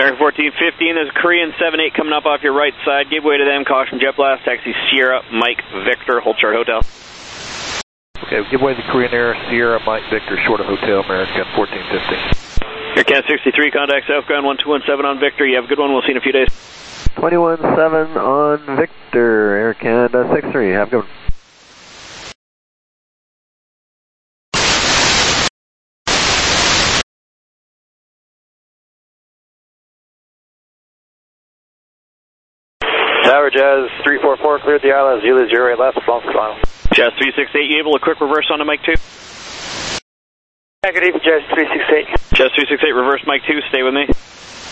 American 1415, there's a Korean 78 coming up off your right side. Give way to them, caution jet blast, taxi Sierra, Mike, Victor, hold short hotel. Okay, give way to the Korean Air, Sierra, Mike, Victor, short of hotel, American 1415. Air Canada 63, contact southbound 1217 on Victor. You have a good one, we'll see you in a few days. 217 on Victor, Air Canada 63, have a good one. Tower Jazz 344, cleared the island, Zulu 08 left, long final. Jazz 368, you able to quick reverse onto Mike 2? Negative, Jazz 368. Jazz 368, reverse Mike 2, stay with me.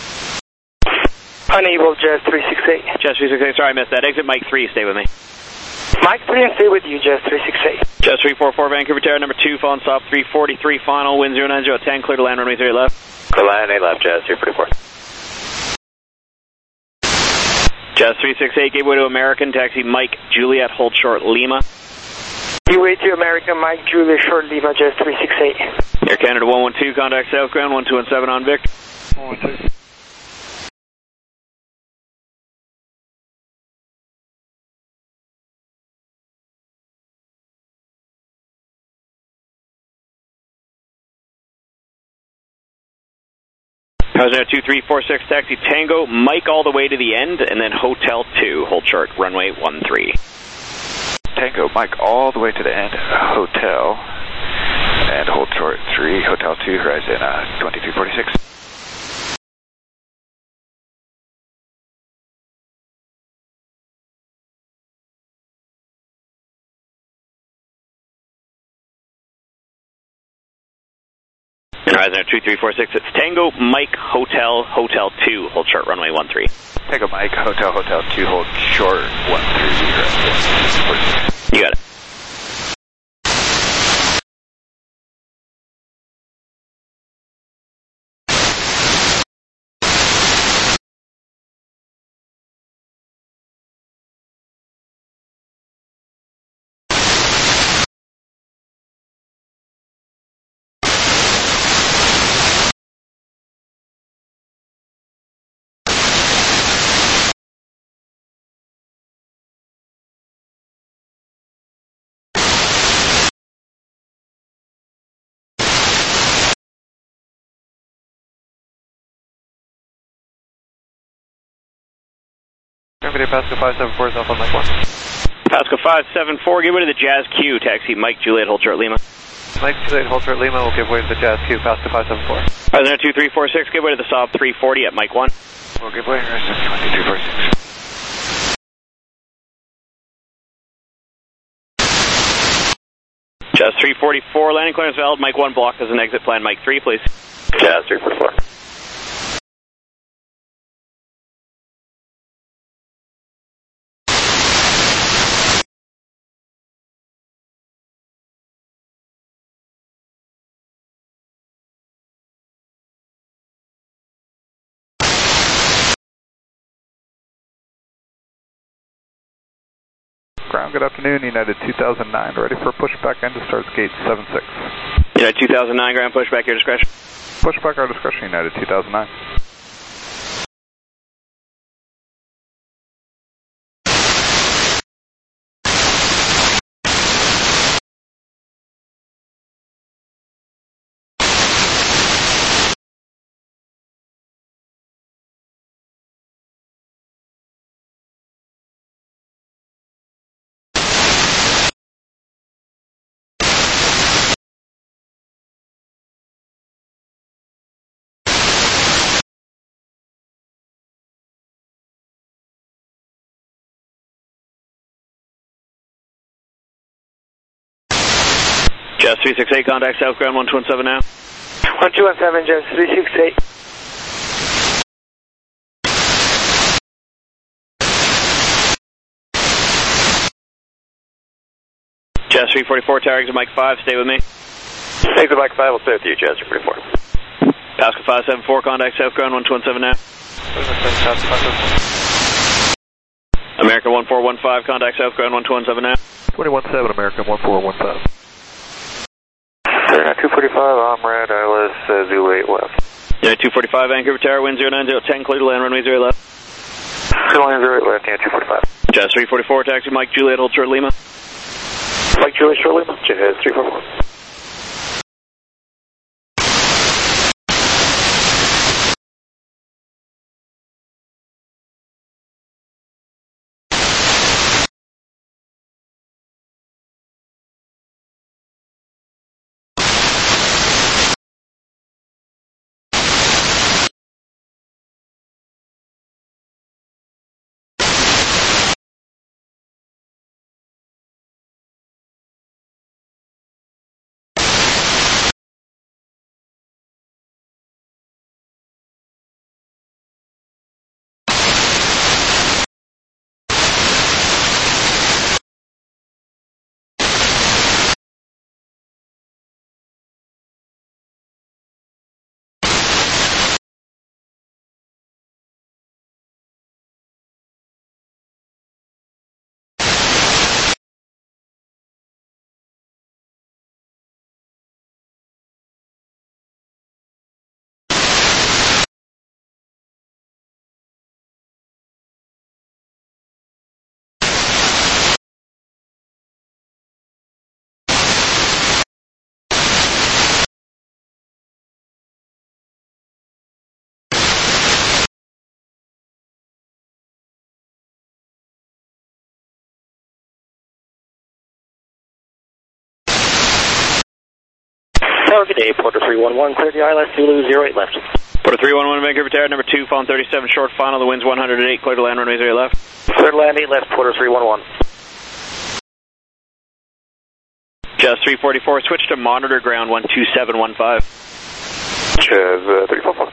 Unable, Jazz 368. Jazz 368, sorry I missed that. Exit Mike 3, stay with me. Mike 3 and stay with you, Jazz 368. Jazz 344, Vancouver Tower, number 2, phone stop 343, final, wind 090 at 10, clear to land, runway 3 left. Clear land 8 left, Jazz 344. Jazz 368, gave way to American, taxi Mike, Juliet, hold short, Lima. Give way to American, Mike, Juliet, short, Lima, Jazz 368. Air Canada 112, contact southbound 1217 on Victor. 112. Now 2346, taxi Tango, Mike all the way to the end, and then Hotel 2, hold short, runway 13. Tango, Mike, all the way to the end, hotel, and hold short 3, Hotel 2, horizon 2346. Horizon 2346, it's Tango, Mike, Hotel, Hotel 2, hold short, runway 13. Tango, Mike, Hotel, Hotel 2, hold short, 13, horizon. You got it. Everybody, Pasco 574 is off on Mike 1. Pasco 574, give way to the Jazz Q, taxi Mike, Juliet, hold short, Lima. Mike, Juliet, hold short, Lima, will give way to the Jazz Q, Pasco 574. Horizon 2346, give way to the Saab 340 at Mike 1. We'll give way, horizon 2346. Jazz 344, landing clearance valid, Mike 1 blocked as an exit plan, Mike 3, please. Jazz 344. Ground, good afternoon, United 2009, ready for pushback into starts gate 76. United 2009, ground pushback, your discretion. Pushback, our discretion, United 2009. Jazz 368, contact southbound 1217 now. 1217, Jazz 368. Jazz 344, tower exit Mike 5, stay with me. Exit Mike 5, will stay with you, Jazz 344. Pasco 574, contact southbound 1217 now. American 1415, contact southbound 1217 now. 217, American 1415. 245, I'm red, ILS, Zulu 8 left. Yeah, 245 Vancouver Tower, wind 09010, clear to land, runway 0 left. Clear line 0 left, yeah, 245. Jazz 344, taxi Mike Juliet, hold short Lima. Mike Juliet, short Lima, Jazz 344. Tower, good day, Porter 311, clear the ILS Zulu 08 left. Porter 311 Vancouver Tower, number 2, phone 37, short final, the wind's 108, clear to land, runway 0 left. Clear to land 8 left, Porter 311. Jazz 344, switch to monitor ground 12715. Jazz 344.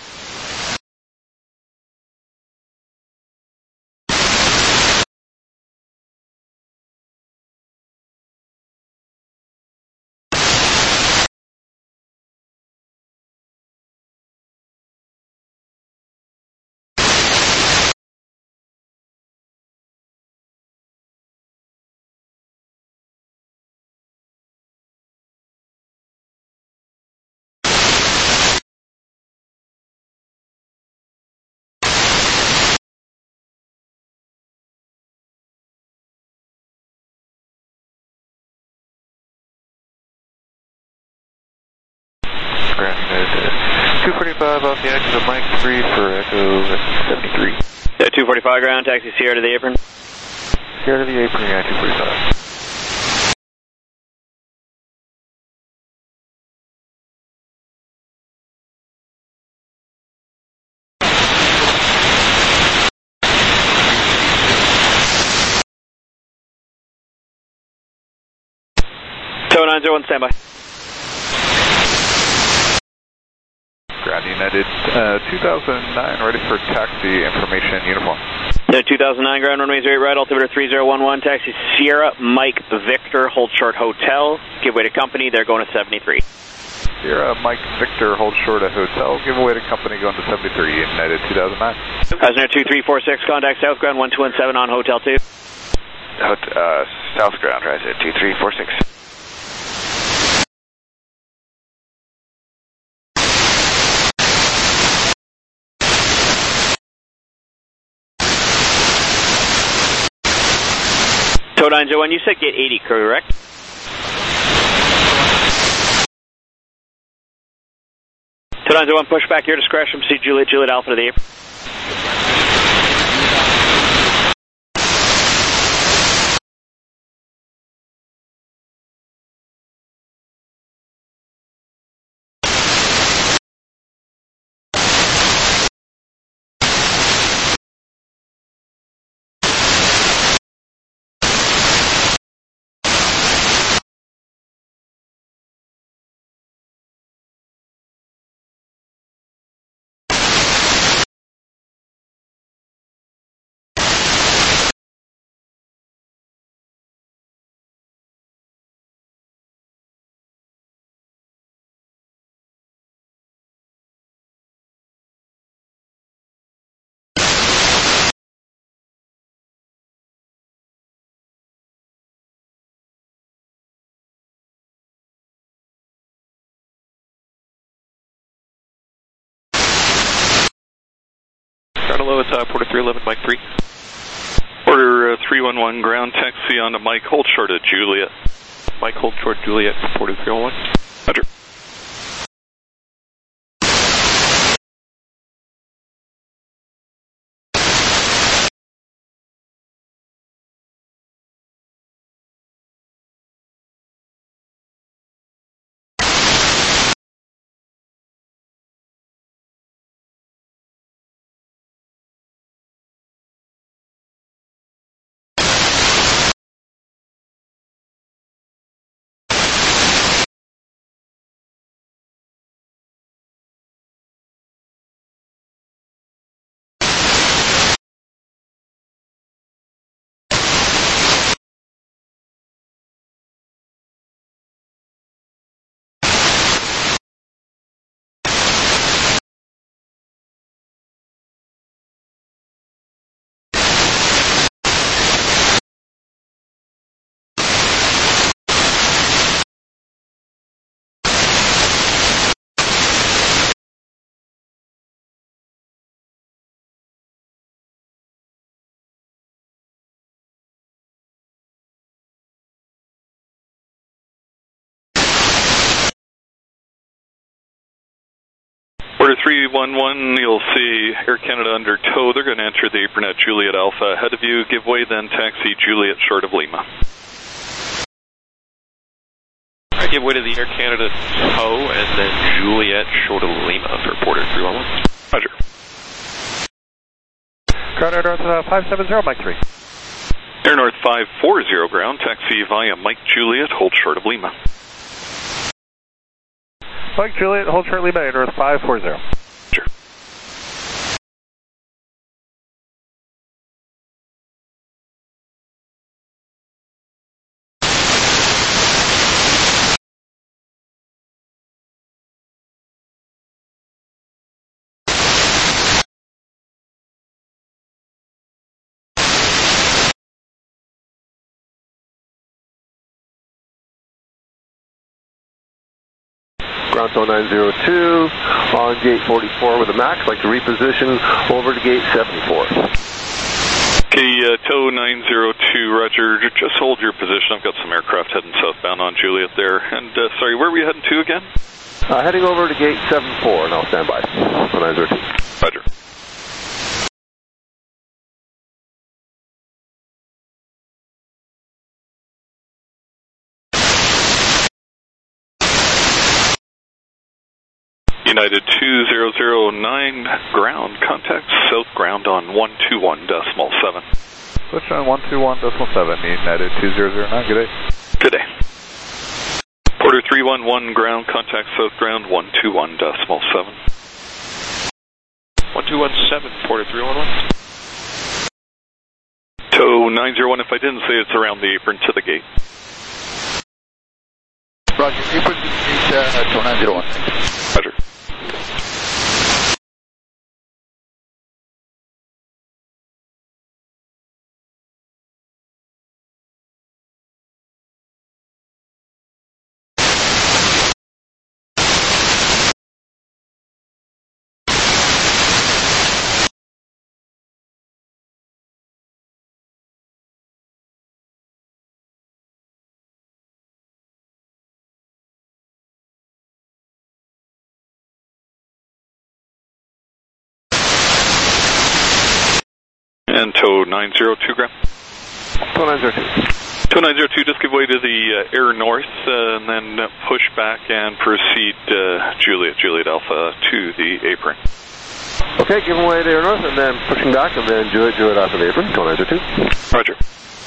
Ground United 245 off the exit of Mike 3 for Echo 73. Yeah, 245 ground, taxi Sierra to the apron. Sierra to the apron, yeah, 245. Tower 901, standby. Ground United 2009, ready for taxi information uniform. Yeah, 2009 ground, runway 08 right, altimeter 3011, taxi Sierra, Mike Victor, hold short hotel, give way to company, they're going to 73. Sierra, Mike Victor, hold short at hotel, give away to company going to 73, United 2009. Passenger 2346, contact south ground 1217 on hotel 2. South ground, right at 2346. Tower 901, you said gate 80, correct? Tower 901, push back your discretion, proceed Juliet Alpha to the apron. hello, it's Porter 311, Mike 3. Porter 311, ground taxi on to Mike, hold short at Juliet. Mike, hold short Juliet for Porter 311. Roger. Porter 311, you'll see Air Canada under tow. They're going to enter the apron at Juliet Alpha. Ahead of you, give way, then taxi Juliet short of Lima. I give way to the Air Canada tow and then Juliet short of Lima for Porter 311. Roger. Ground Air North 570, Mike 3. Air North 540, ground taxi via Mike Juliet, hold short of Lima. Mike Juliet, hold short Lima, Air North 540. Sure. Ground tow 902 on gate 44 with a max. Like to reposition over to gate 74. Okay, tow 902, Roger. Just hold your position. I've got some aircraft heading southbound on Juliet there. And sorry, where were you heading to again? Heading over to gate 74, and I'll stand by for 902. Roger. United 2009, ground, contact south ground on 121.7. Switch on 121.7, United 2009, good day. Good day. Porter 311, ground, contact south ground 121.7. 1217, Porter 311. Tow 901, if I didn't say it's around the apron to the gate. Roger, apron to the gate, tow 901. Roger. And tow 902, ground. Tow 902. Tow 902, just give way to the Air North and then push back and proceed Juliet Alpha to the apron. Okay, give way to Air North and then pushing back and then Juliet off of the apron. Tow 902. Roger.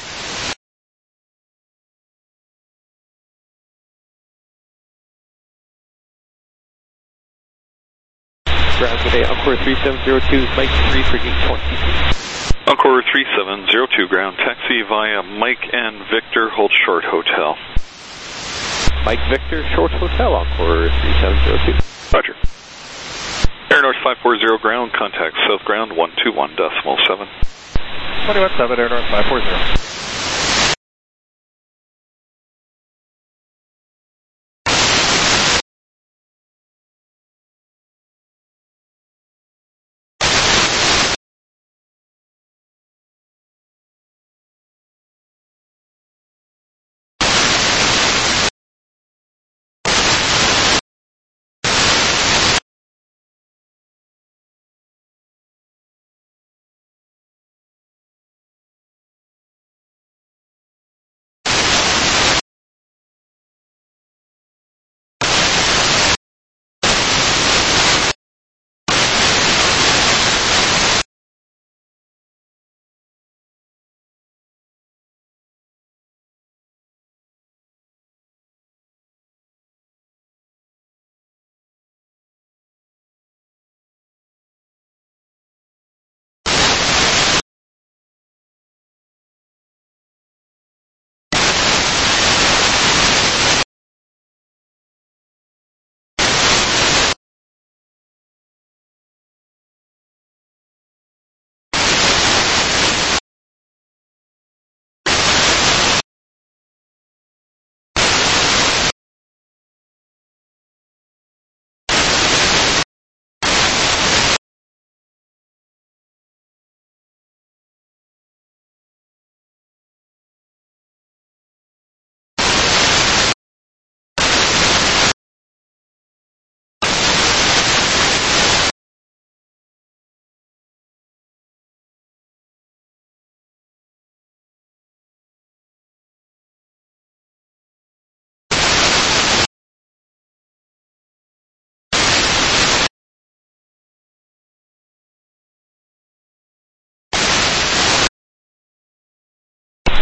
Ground today, Encore 3702, Mike 3 for gate 22. Encore 3702, ground, taxi via Mike and Victor, hold short hotel. Mike Victor, short hotel, Encore 3702. Roger. Air North 540, ground, contact south ground 121.7. 217, Air North 540.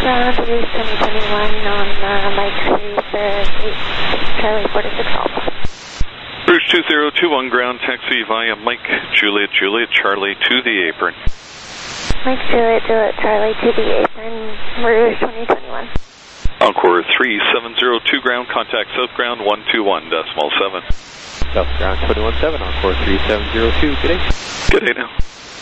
Ground, release 2021 on Mike Cruiser 8, Charlie 46 Alpha. Bruce 2021 ground, taxi via Mike Juliet Charlie to the apron. Mike Juliet Charlie to the apron, Rouge 2021. Encore 3702 ground, contact South Ground 121.7. South Ground 217, Encore 3702, good day. Good day now.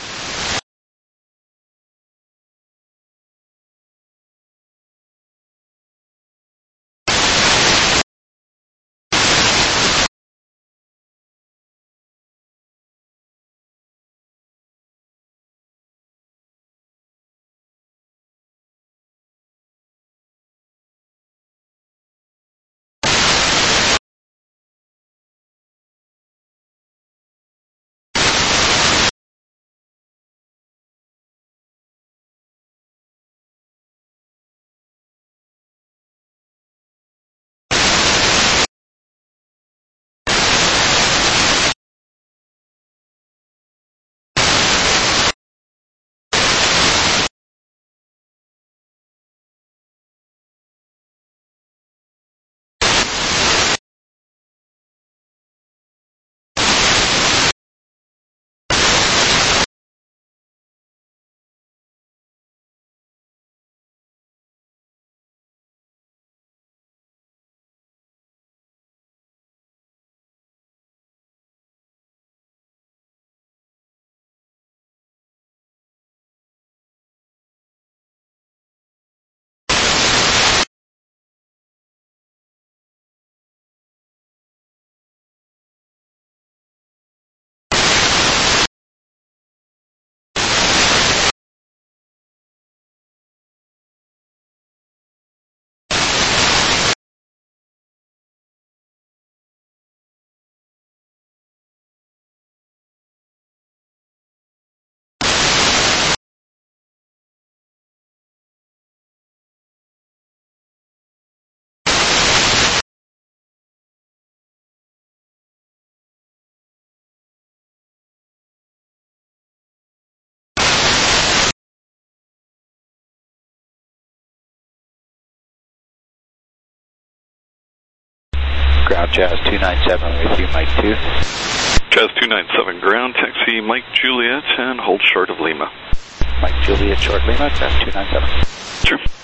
Ground Jazz 297 with you, Mike 2. Jazz 297 ground, taxi Mike Juliet and hold short of Lima. Mike Juliet, short Lima, Jazz 297. Sure.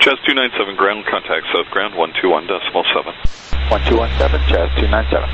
Chaz 297 ground, contact south ground 121.7. 1217, Chaz 297.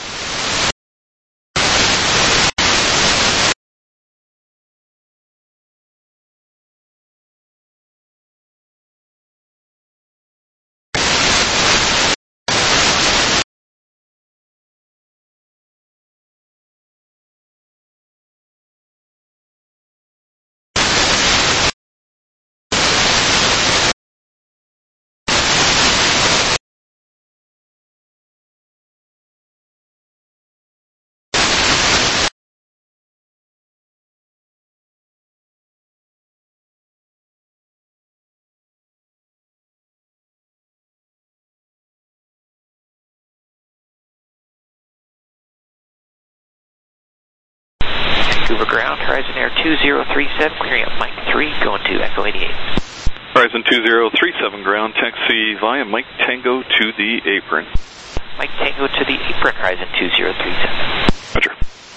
Vancouver ground, Horizon Air 2037, clearing up Mike 3, going to Echo 88. Horizon 2037 ground, taxi via Mike Tango to the apron. Mike Tango to the apron, Horizon 2037. Roger.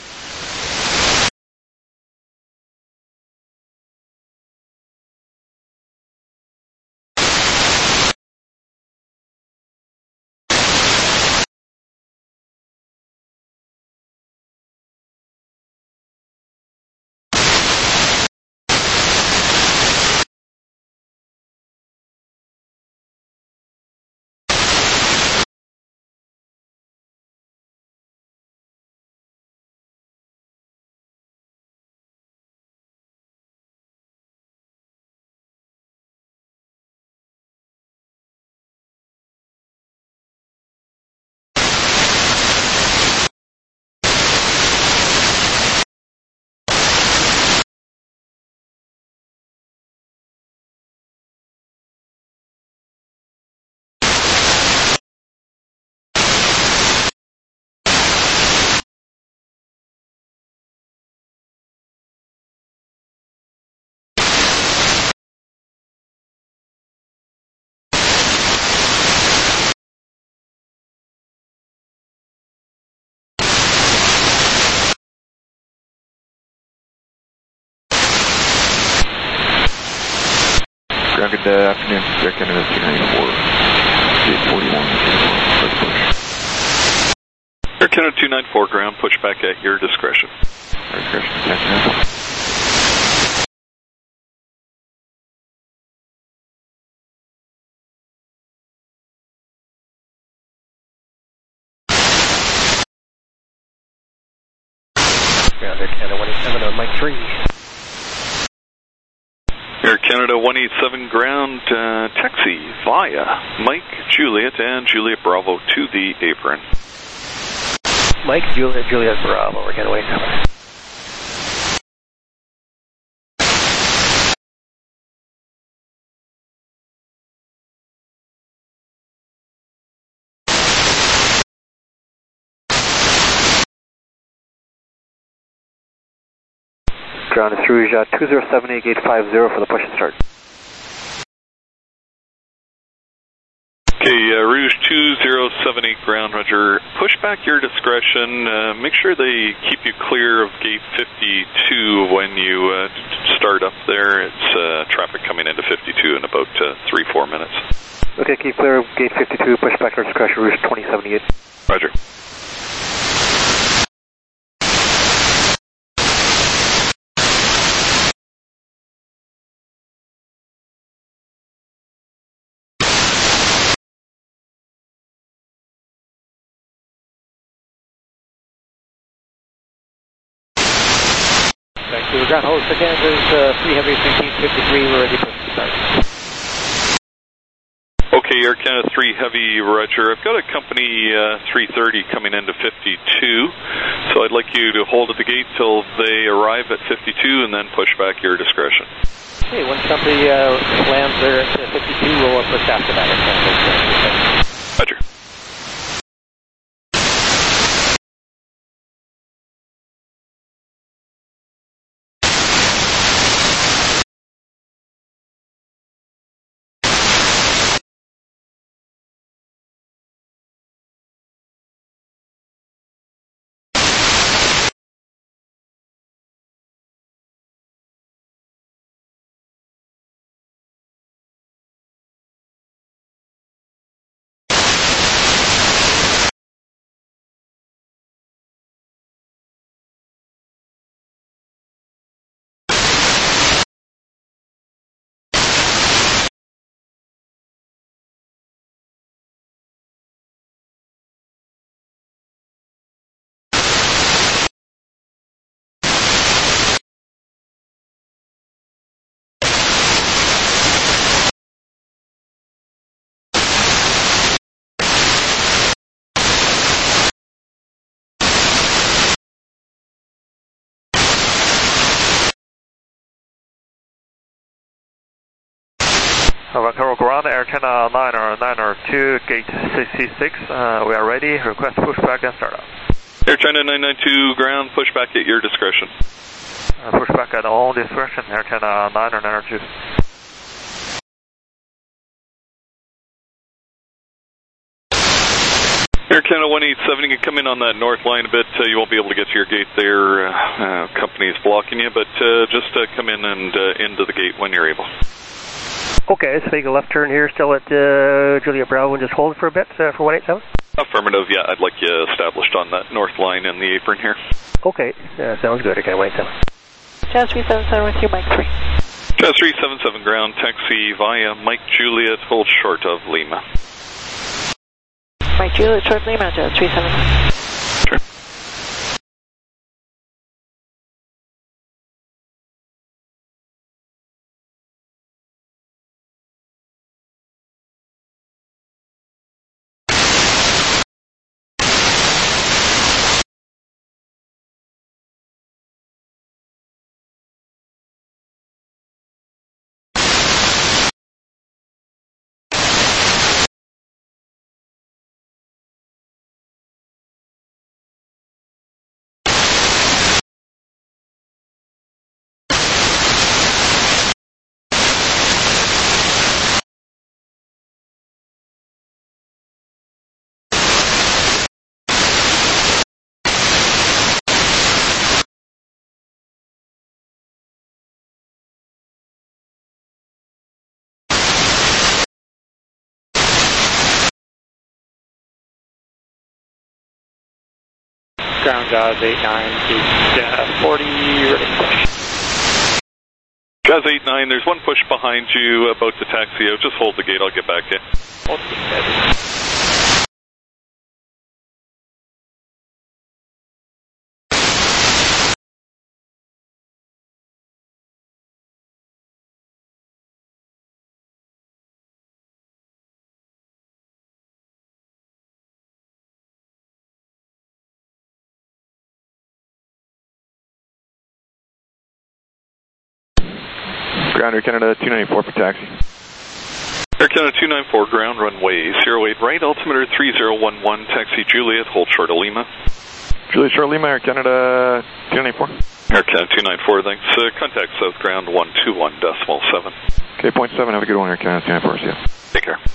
Good afternoon, Air Canada 294, 841, let's push. Air Canada 294 ground, push back at your discretion. Discretion, Continental. Ground Air Canada 187 on Mike 3. Air Canada 187 ground, taxi via Mike Juliet and Juliet Bravo to the apron. Mike Juliet Bravo, we're going to wait. Ground is Rouge 207, gate 50 for the push and start. Okay, Rouge 2078 ground, roger. Push back your discretion. Make sure they keep you clear of gate 52 when you start up there. It's traffic coming into 52 in about 3-4 minutes. Okay, keep clear of gate 52, push back your discretion, Rouge 2078. Roger. Vancouver ground, hold again, there's 3 Heavy 1553, we're ready for start. Okay, Air Canada 3 Heavy, roger. I've got a company 330 coming into 52, so I'd like you to hold at the gate till they arrive at 52 and then push back your discretion. Okay, once somebody lands there at 52, we'll push after that. Roger. Vancouver ground, Air Canada 902, gate 66. We are ready. Request pushback and startup. Air China 992 ground, pushback at your discretion. Pushback at all discretion, Air Canada 902. Air Canada 187, you can come in on that north line a bit. You won't be able to get to your gate there. Company is blocking you, but just come in and into the gate when you're able. Okay, so make a left turn here, still at Juliet Bravo, and just hold for a bit for 187? Affirmative, yeah, I'd like you established on that north line in the apron here. Okay, sounds good, okay, 187. Jazz 377 with you, Mike 3. Jazz 377 ground, taxi via Mike Juliet, hold short of Lima. Mike Juliet, short Lima, Jazz 377. Sure. Ground Jazz 89, gate 40, ready to push. Jazz 89, there's one push behind you about to taxi out. Just hold the gate, I'll get back to you. Hold the gate, Ground Air Canada 294 for taxi. Air Canada 294 ground, runway 08 right, altimeter 3011, taxi Juliet, hold short of Lima. Juliet short Lima, Air Canada 294. Air Canada 294, thanks. Contact south ground 121.7. Okay, 0.7, have a good one, Air Canada 294, see ya. Take care.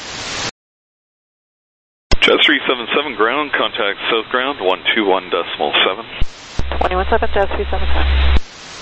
Jazz 377 ground, contact south ground 121.7. 217, Jazz 377.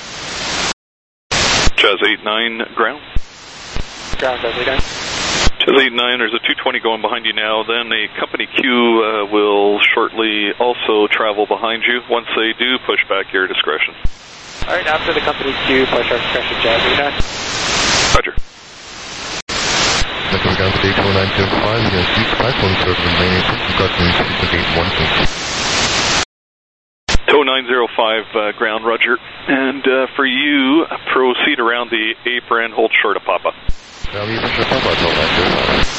Jazz 89 ground. Ground Jazz 89. Jazz 89, there's a 220 going behind you now. Then a company Q will shortly also travel behind you. Once they do, push back your discretion. Alright, after the company Q, push our discretion, Jazz 89. Roger. Looking down to gate 0975, we're going to keep cyclone circle remaining. We've got news to gate 1. TOW 905 ground, Roger. And for you, proceed around the apron, hold short of Papa. Valley, push your Papa, 905.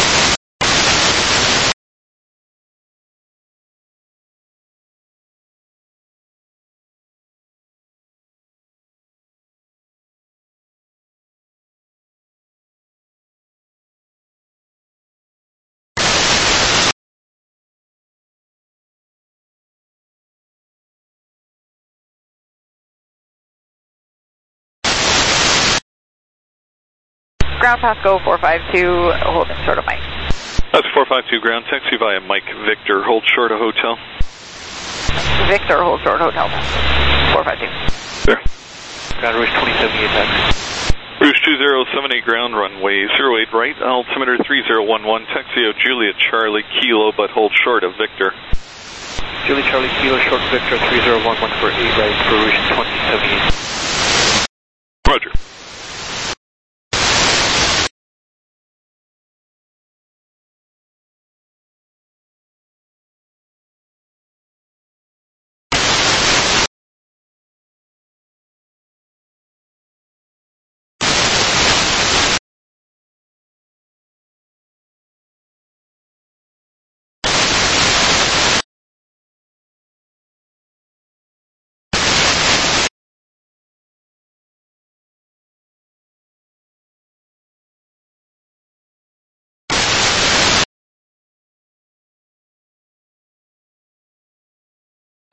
Ground Pasco 452, holding short of Mike. That's 452 ground, taxi via Mike Victor, hold short of hotel. Victor, hold short hotel. 452. There. Ground Rouge 2078, taxi. Rouge 2078 ground, runway 08 right, altimeter 3011, taxi out Juliet Charlie Kilo, but hold short of Victor. Juliet Charlie Kilo, short Victor 3011 for 8 right for Rouge 2078. Roger.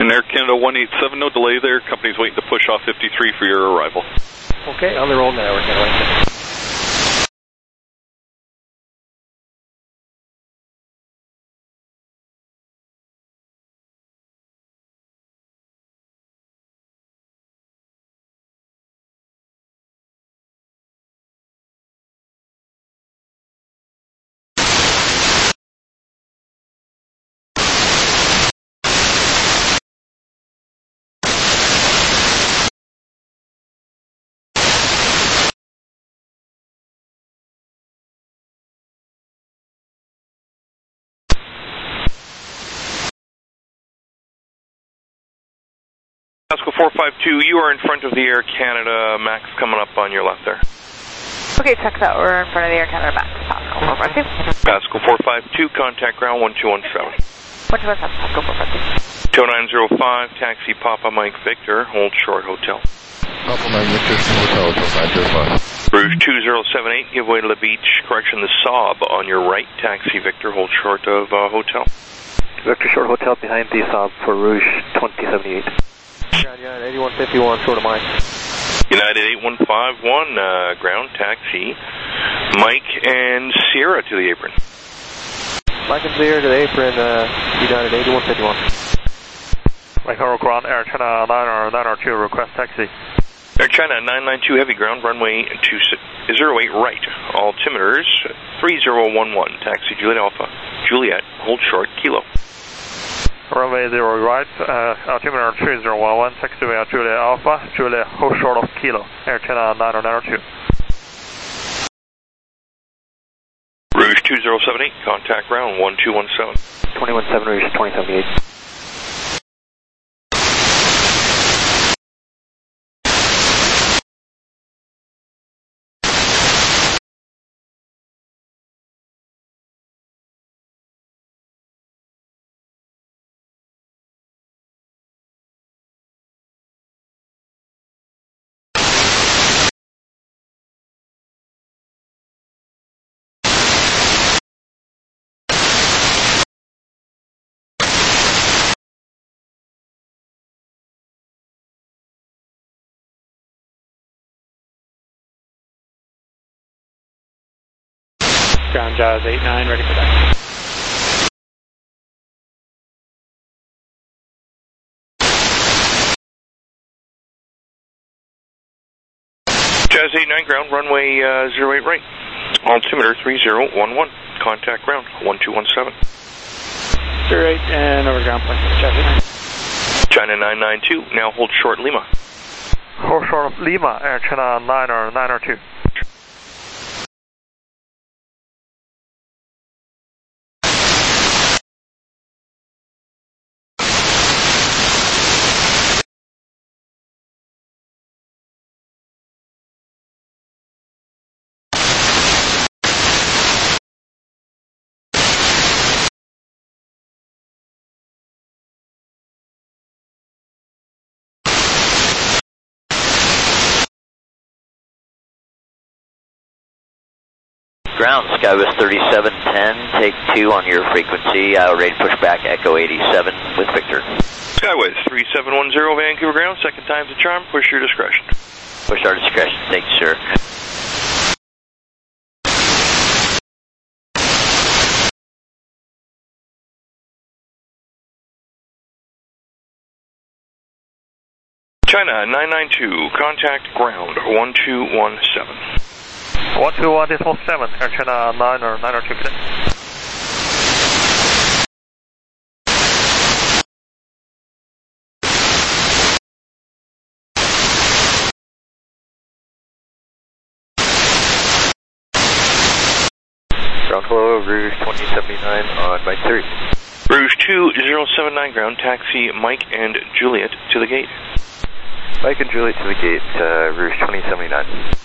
And Air Canada 187, no delay there. Company's waiting to push off 53 for your arrival. Okay, on the roll now, Air Canada. Pascal 452, you are in front of the Air Canada Max coming up on your left there. Okay, check that. We're in front of the Air Canada Max. Pascal 452. Pascal 452, contact ground 1217. 1217, Pascal 452. 2905, taxi Papa Mike Victor, hold short hotel. Papa Mike Victor, hotel, 905. Rouge 2078, give way to the beach, correction, the Saab on your right, taxi Victor, hold short of hotel. Victor short hotel behind the Saab for Rouge 2078. United 8151, short of mine. United 8151, ground taxi, Mike and Sierra to the apron. Mike and Sierra to the apron, United 8151. Mike Euro ground, Air China 902, request taxi. Air China 992, heavy ground, runway 08 right, altimeters 3011, taxi Juliet Alpha, Juliet, hold short, kilo. Runway 0 right, altimeter 3011, taxi Juliet Alpha, Juliet, hold short of kilo, Air China 902. Rouge 2078, contact ground 1217. 217 Rouge 2078. Ground Jaws 89, ready for that. Jazz 89, ground, runway 08 right, altimeter 3011, contact ground 1217. 08 and over ground point, Jazz 89. China 992, now hold short Lima. Hold short of Lima, Air China 902. Ground, Skywest 3710, take 2 on your frequency, ready to push back, Echo 87 with Victor. Skywest 3710, Vancouver ground, second time's a charm, push your discretion. Push our discretion, thank you, sir. China 992, contact ground 1217. 121.7, Air China 902 today. Ground hello, Rouge 2079 on Mike 3. Rouge 2079, ground taxi Mike and Juliet to the gate. Mike and Juliet to the gate, Rouge 2079.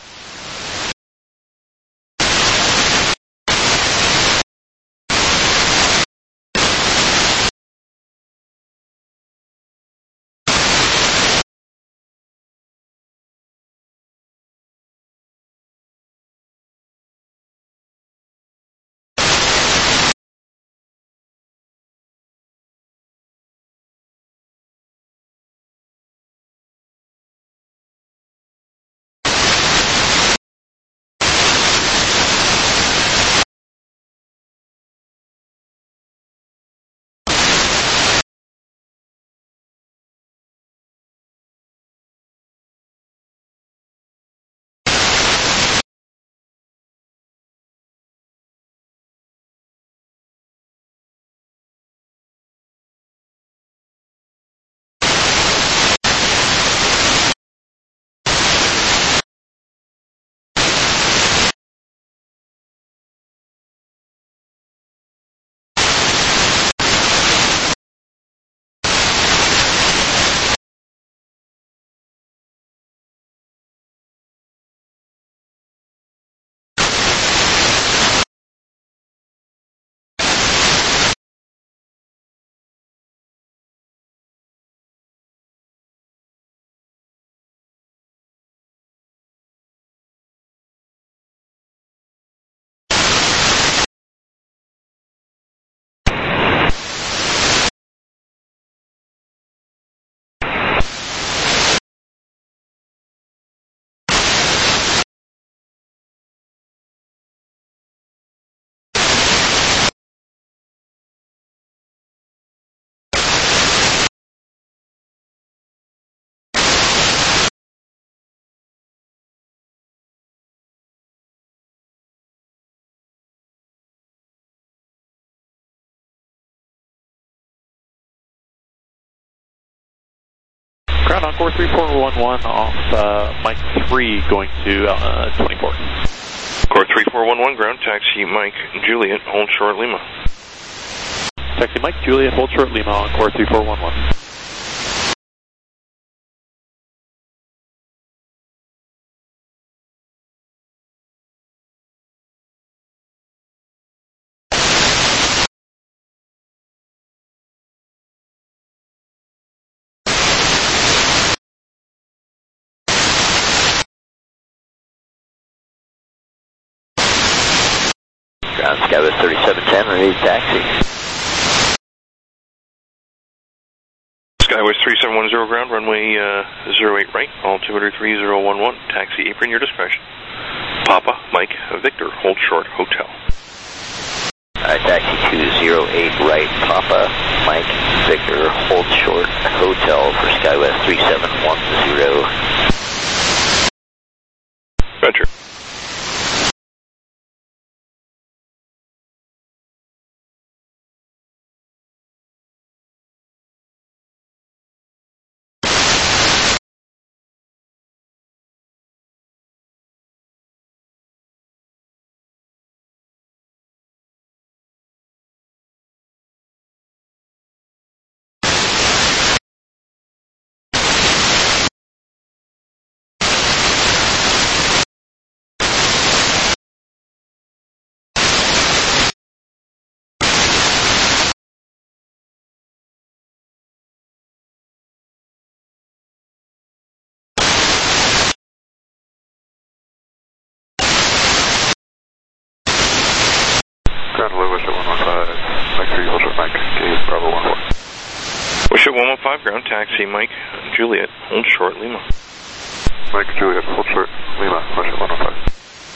Ground Encore 3411 off Mike 3 going to 24. Core 3411, ground taxi Mike Juliet, hold short Lima. Taxi Mike Juliet, hold short Lima on Core 3411. Ground Skywest 3710, ready to taxi. Skywest 3710, ground runway 08 right, altimeter 3011, taxi apron, your discretion. Papa, Mike, Victor, hold short, hotel. Alright, taxi 208 right, Papa, Mike, Victor, hold short, hotel for Skywest 3710. Roger. Ground Lewis at 115, Mike 3, hold short Mike, Gate Bravo 14. Wish at 115, ground taxi Mike Juliet, hold short Lima. Mike Juliet, hold short Lima, Wish at 115.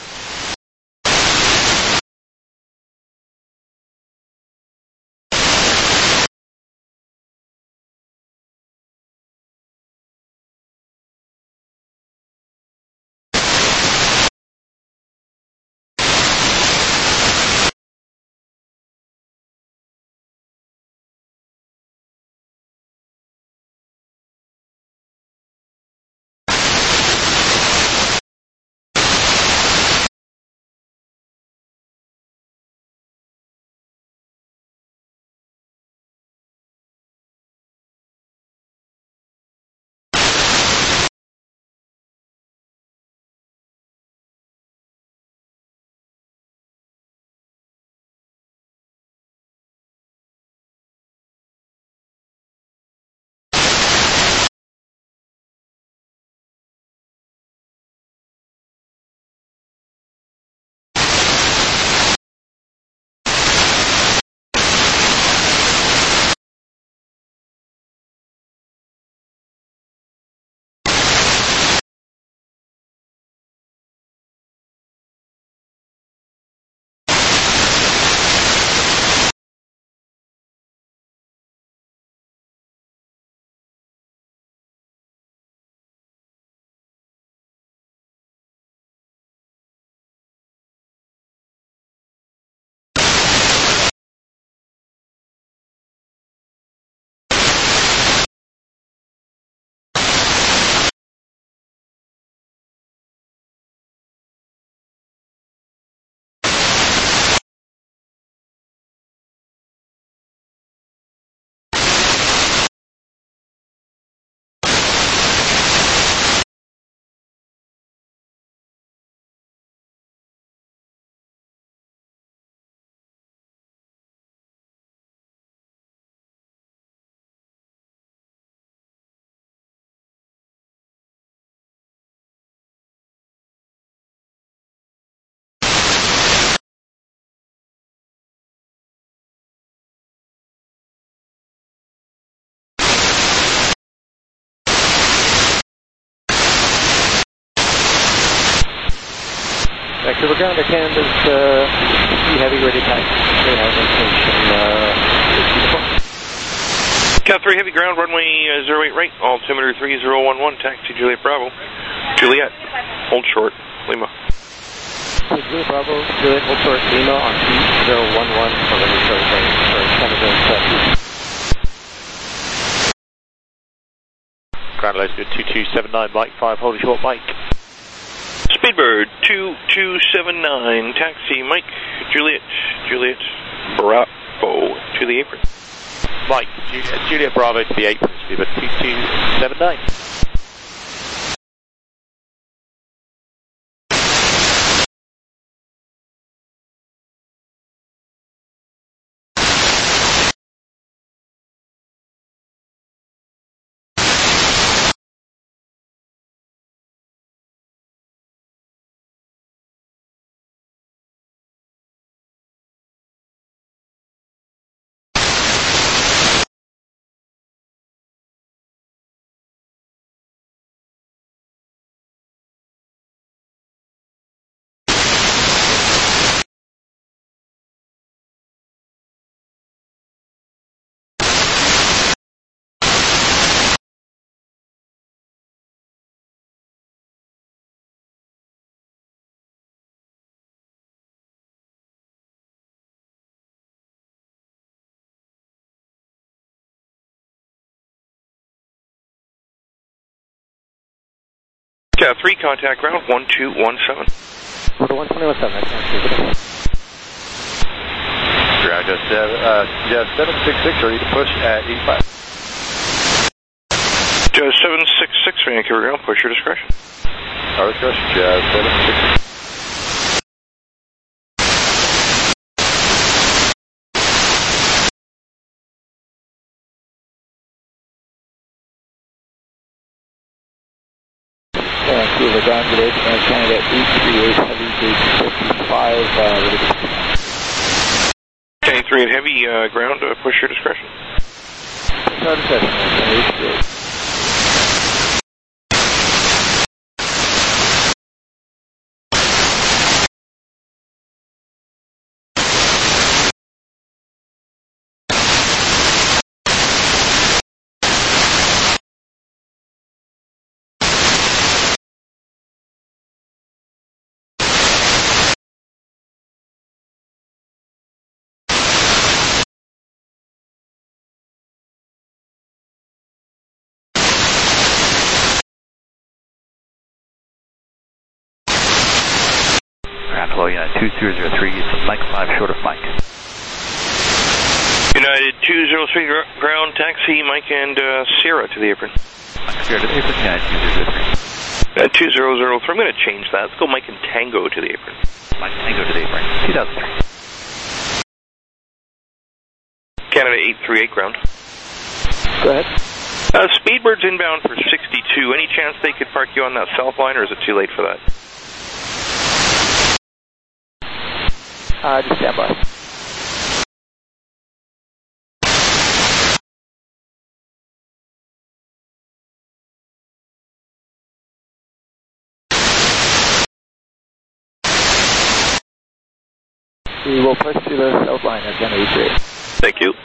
Vancouver ground, Canada's heavy ready taxi. Cal 3 heavy ground, runway 08 right, altimeter 3011, taxi Juliet Bravo. Juliet, hold short, Lima. Juliet Bravo, Juliet, hold short, Lima on 3011 for Canada's ground altitude 2279, Mike 5, holding short, Mike. Speedbird 2279, taxi Mike, Juliet, Bravo to the apron. Mike, Juliet Bravo to the apron, Speedbird 2279. Cat 3, contact ground 1217. Order 1217, I can't see it. Ground just 766, ready to push at 85. Just 766, Vancouver ground, push your discretion. Our discretion, just 766. Vancouver ground, good day, Canada 838, heavy gauge 55, ready to push. 10-3 and heavy ground, push your discretion. Our discretion, 838. Ground United 2003, Mike 5 short of Mike. United 203 ground, taxi Mike and Sierra to the apron. Mike Sierra to the apron, United 203. 2003, I'm going to change that. Let's go Mike and Tango to the apron. Mike Tango to the apron, 2003. Canada 838 ground. Go ahead. Speedbird's inbound for 62. Any chance they could park you on that south line, or is it too late for that? Just stand by. We will push to the south line at 1083. Thank you.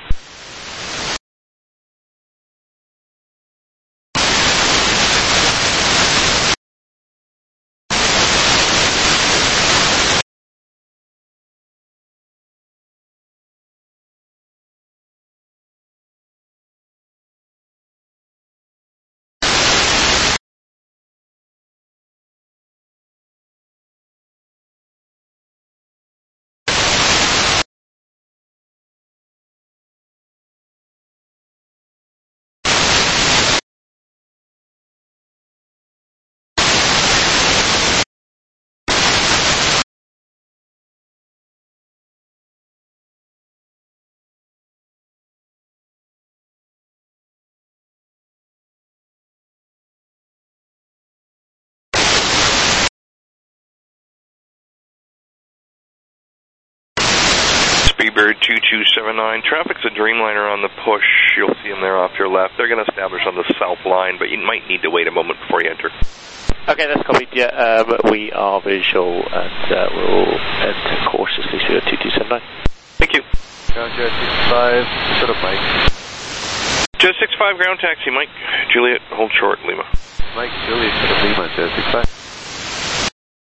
Speedbird 2279. Traffic's a Dreamliner on the push. You'll see them there off your left. They're going to establish on the south line, but you might need to wait a moment before you enter. Okay, that's copied. Yeah, we are visual and we'll enter cautiously through 2279. Thank you. Ground Jet 65, short of Mike. Jet 65 ground taxi, Mike. Juliet, hold short, Lima. Mike, Juliet, short of Lima, Jet 65.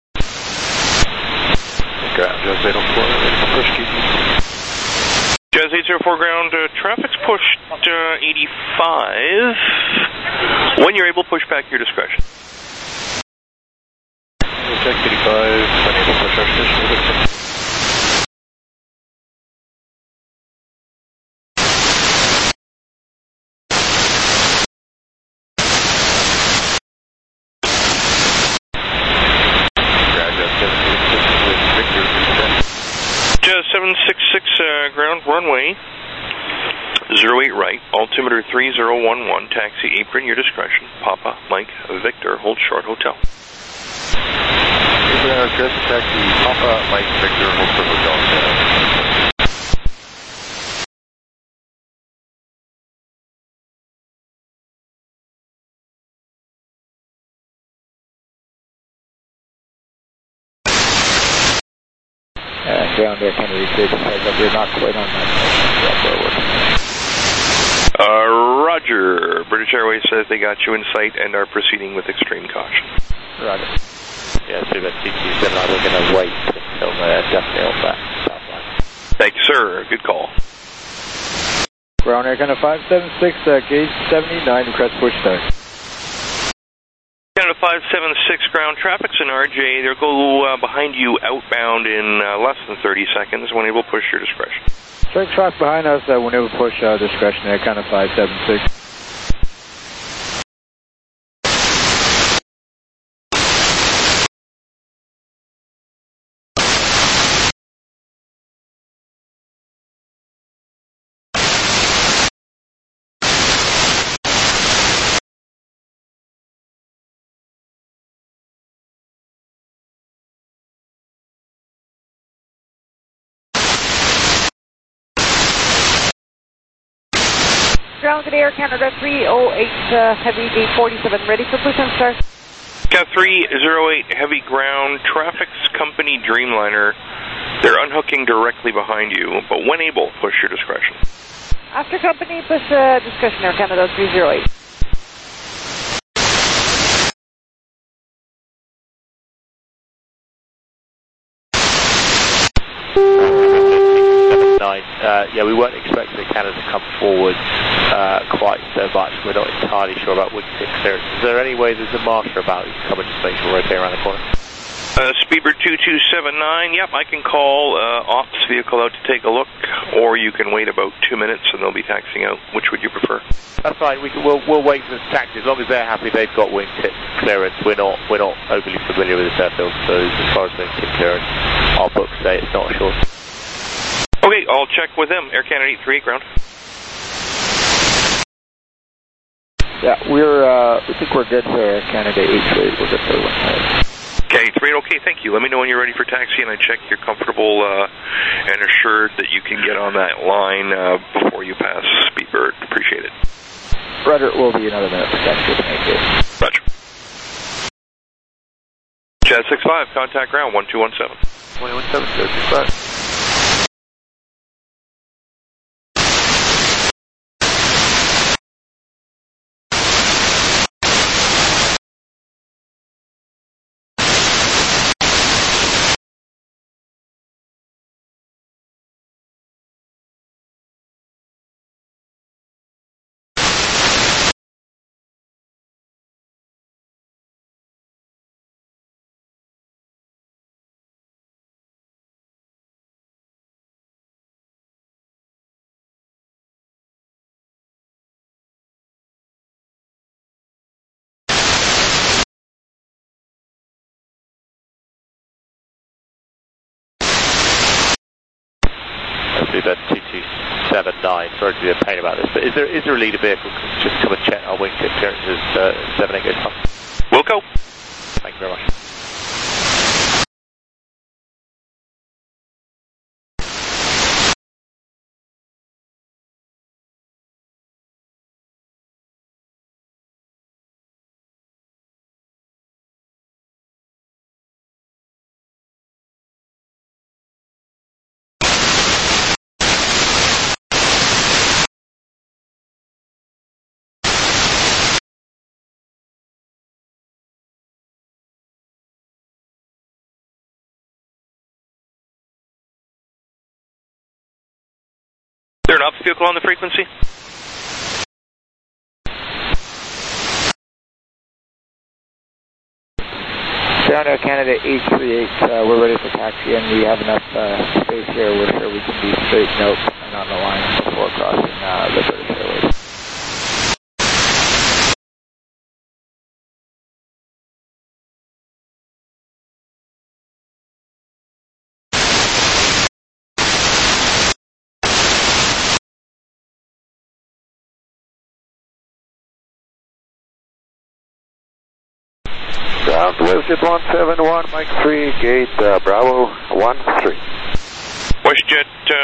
Ground Jet 804, ready to push GT. Jet 804 ground, traffic's pushed 85. When you're able, push back your discretion. Check 85, unable to push our station. Jazz 766 ground runway 08 right, altimeter 3011, taxi apron, your discretion. Papa, Mike, Victor, hold short, hotel. Taxi, Papa, Mike, Victor, hold short, hotel. Ground Air Kennedy 6, we're not quite on that. Roger. British Airways says they got you in sight and are proceeding with extreme caution. Roger. Yeah, so about 227, we're going to wait until definitely on that south line. Thank you, sir. Good call. Ground Air Canada 576, gauge 79, request push start. Canada 576 ground traffic's in RJ. They'll go behind you outbound in less than 30 seconds. When able, push your discretion. Strike track behind us, whenever push discretion Air Canada 576. Ground to Air Canada 308, heavy gate 47, ready for push and start. Cat 308, heavy ground, traffic's company Dreamliner. They're unhooking directly behind you, but when able, push your discretion. After company, push discretion Air Canada 308. Yeah, we weren't expecting Canada to come forward quite so much. We're not entirely sure about wingtip clearance. Is there any way there's a marker about you can come and just make sure we're okay around the corner? Speedbird 2279, yep, I can call ops vehicle out to take a look, or you can wait about 2 minutes and they'll be taxiing out. Which would you prefer? That's fine. We'll wait for the taxi as long as they're happy. They've got wingtip clearance. We're not overly familiar with this airfield, so as far as wingtip clearance, our books say it's not a short. Okay, I'll check with them. Air Canada 838 ground. Yeah, we think we're good for Air Canada 838. We're good for 1. Okay, 38, okay, thank you. Let me know when you're ready for taxi, and I check you're comfortable and assured that you can get on that line before you pass Speedbird. Appreciate it. Roger, it will be another minute for taxi. Thank you. Roger. Jazz 65, contact ground 1217. 1217, 065. That 2279. Sorry to be a pain about this, but is there a leader vehicle? Just come and check our wingtip clearances. 78 goes past. We'll go. Thank you very much. vehicle on the frequency? Ground Air Canada 838, we're ready for taxi, and we have enough space here. We're sure we can be straightened out and on the line before crossing the British Airways. Ground WestJet 171, Mike 3, gate Bravo 13. WestJet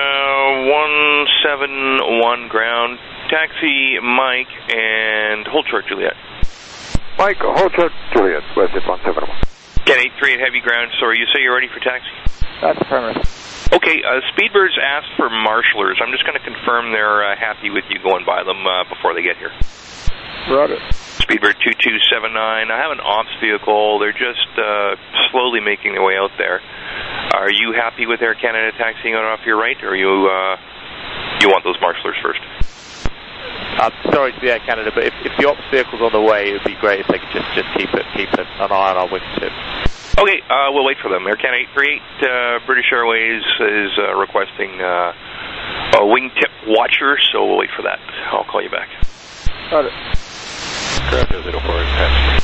171 ground, taxi Mike and hold short Juliet. Mike, hold short Juliet, WestJet 171. Can 838 heavy ground, sorry, you say you're ready for taxi? That's affirmative. Okay, Speedbirds asked for marshalers. I'm just going to confirm they're happy with you going by them before they get here. Roger. Speedbird 2279, I have an ops vehicle. They're just slowly making their way out there. Are you happy with Air Canada taxiing out off your right, or you want those marshalers first? I'm sorry to be Air Canada, but if the ops vehicle's on the way, it would be great if they could just keep an eye on our wingtip. Okay, we'll wait for them. Air Canada 838, British Airways is requesting a wingtip watcher, so we'll wait for that. I'll call you back. Got it. Ground 04 is taxi.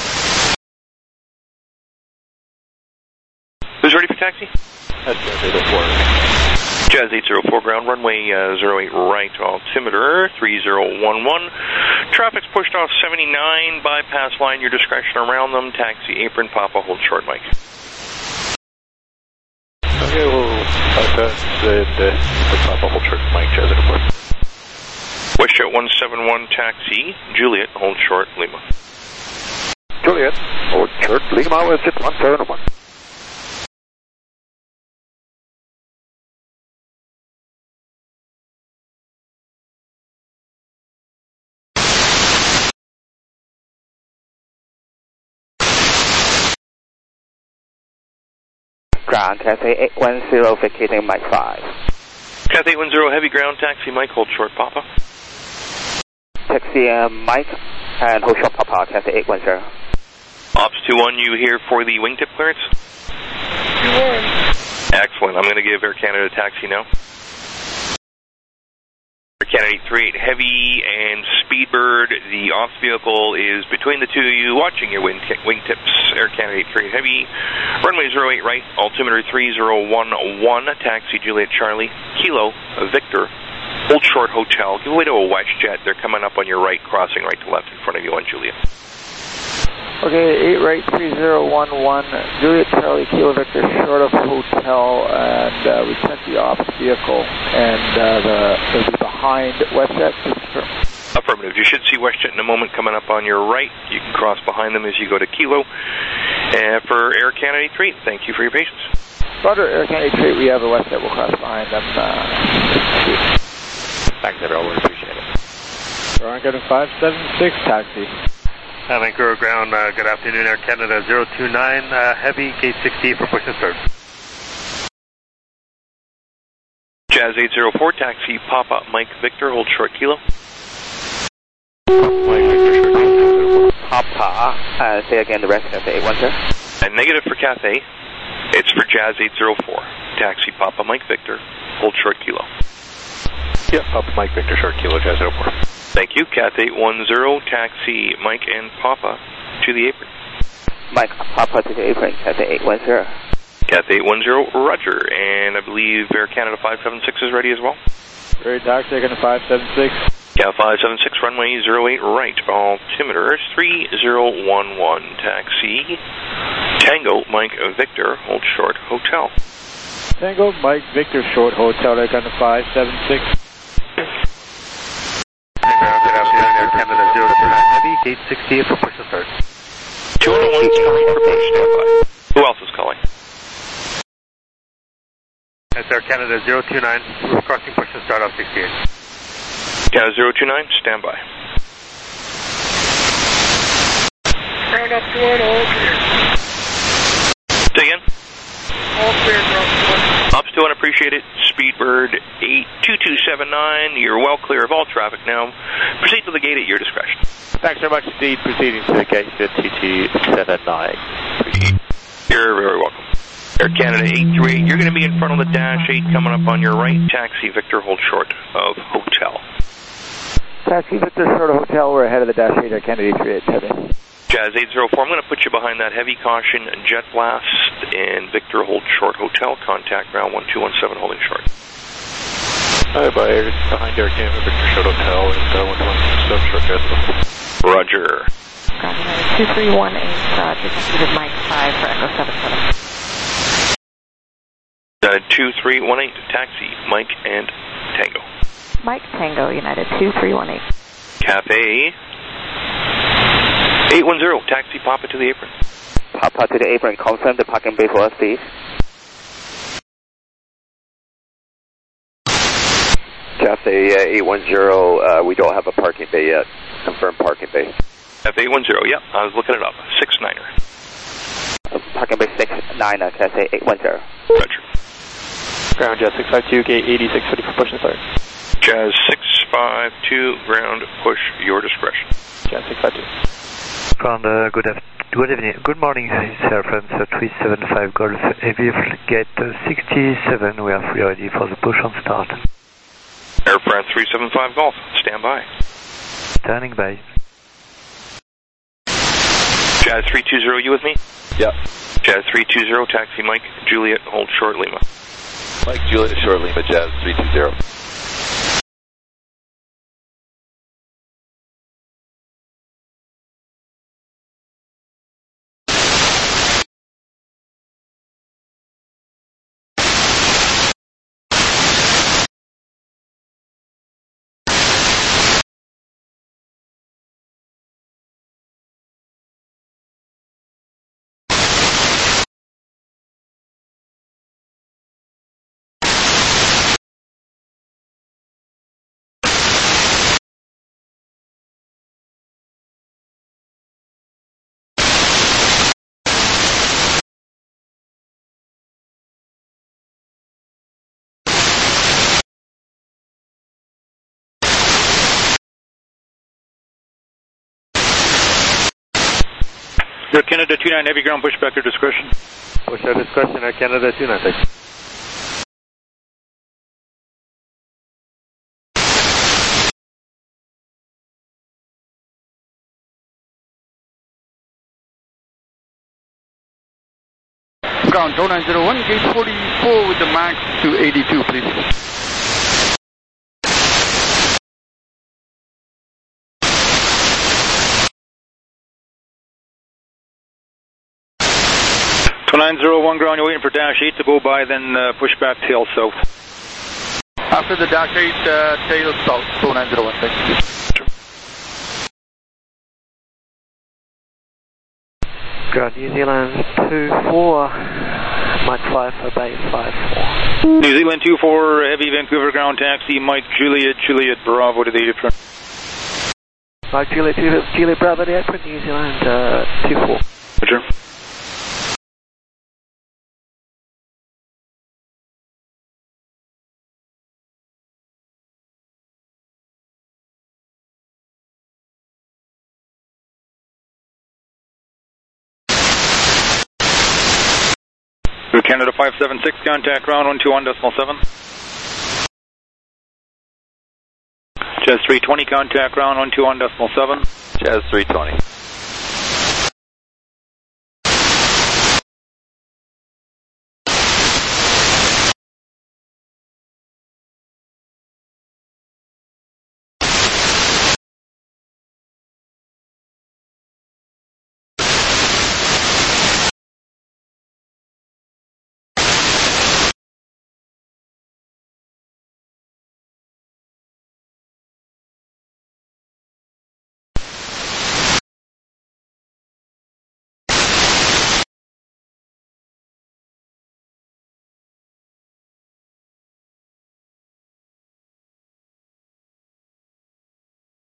Who's ready for taxi? That's Jazz 804. Jazz 804, ground runway 08 right, altimeter 3011. Traffic's pushed off 79, bypass line, your discretion around them. Taxi apron, Papa, hold short, Mike. Okay, we'll bypass the Papa, hold short, Mike, Jazz 804. WestJet 171, taxi, Juliet, hold short, Lima. Juliet, hold short, Lima, WestJet 171. Ground, Cathay 810, vacating Mike 5. Cathay 810, heavy ground, taxi, Mike, hold short, Papa. Taxi Mike, and hold short, Papa, Cathay 810. Ops 21, you here for the wingtip clearance? Excellent, I'm going to give Air Canada a taxi now. Air Canada 838, heavy and Speedbird, the ops vehicle is between the two of you, watching your wingtips. Air Canada 838, heavy, runway 08 right, altimeter 3011, taxi Juliet Charlie, Kilo, Victor, hold short hotel, give way to a WestJet, they're coming up on your right, crossing right to left in front of you on Juliet. Okay, 8 right, 3011, Juliet Charlie, Kilo Victor, short of hotel, and we sent the ops vehicle, and it'll be behind WestJet. Affirmative. You should see WestJet in a moment coming up on your right. You can cross behind them as you go to Kilo. And for Air Canada 838, thank you for your patience. Roger, Air Canada 838, we have a WestJet. We'll cross behind them. Thanks, everyone. We appreciate it. Vancouver 576, taxi. Vancouver ground, good afternoon, Air Canada 029, heavy, gate 60 for push and start. Jazz 804, taxi Papa Mike Victor, hold short Kilo. Mike Victor, short Kilo. Papa, say again the rest, Cathay 810. And negative for Cathay, it's for Jazz 804, taxi Papa Mike Victor, hold short Kilo. Yep, Papa Mike Victor, short Kilo, Jazz 804. Thank you, Cathay 810, taxi Mike and Papa to the apron. Mike, Papa to the apron, Cathay 810. Cathay 810, roger, and I believe Air Canada 576 is ready as well. Ready, taxi, Air Canada 576. Cal 576, runway 08 right, altimeter 3011, taxi Tango Mike Victor, hold short hotel. Tango Mike Victor, short hotel, Air Canada 576. Good afternoon, Air Canada 029, heavy, gate 60 for push and start. 201 calling for push, standby. Who else is calling? That's Air Canada 029, we're crossing push and start off 68. Canada 029, standby. Ground up to 1, all clear. Say again? All clear, ground 1. Ops 2 and appreciate it. Speedbird 82279, you're well clear of all traffic now. Proceed to the gate at your discretion. Thanks very much indeed. Proceeding to the gate for 2279. You're very welcome. Air Canada 838, you're going to be in front of the Dash 8 coming up on your right. Taxi Victor, hold short of Hotel. Taxi Victor, short of Hotel, we're ahead of the Dash 8, Air Canada 838, heavy. Jazz 804, I'm going to put you behind that heavy caution jet blast, and Victor, hold short Hotel, contact ground 1217, holding short. Hi, behind Air Canada, Victor, short Hotel, and 1217, short jet. Roger. Ground United 2318, executive Mike 5 for Echo 77. 2318, taxi, Mike and Tango. Mike Tango, United 2318. Cafe 810, taxi Papa to the apron. Papa to the apron, confirm the parking bay for us, please. Cafe 810, we don't have a parking bay yet. Confirm parking bay. Cafe 810, yep, I was looking it up. 6-9er. Parking bay 6-9er, Cafe 810. Roger. Ground Jazz 652, gate 86, ready for push and start. Jazz 652, ground push, your discretion. Jazz 652. Ground, good evening. Good morning, Air France 375 Golf Heavy Gate 67. We are free ready for the push and start. Air France 375 Golf, stand by. Standing by. Jazz 320, you with me? Yep. Jazz 320, taxi Mike, Juliet, hold short Lima. Mike Juliet, short Lima, Jazz 320. Air Canada 29, heavy ground, push back your discretion. Push our discretion, Air Canada 29, thanks. Ground 0901, gate 44 with the max to 82, please. So 901 ground, you're waiting for Dash 8 to go by, then push back tail south. After the Dash 8, tail south, 2901, thank you. Ground New Zealand 24, Mike 5 for Bay 54. New Zealand 24, heavy Vancouver ground taxi, Mike Juliet, Bravo to the apron. Mike Juliet, Bravo to the apron, New Zealand 24. Roger. Canada 576, contact ground 121.7. Jazz 320, contact ground 121.7. Jazz 320.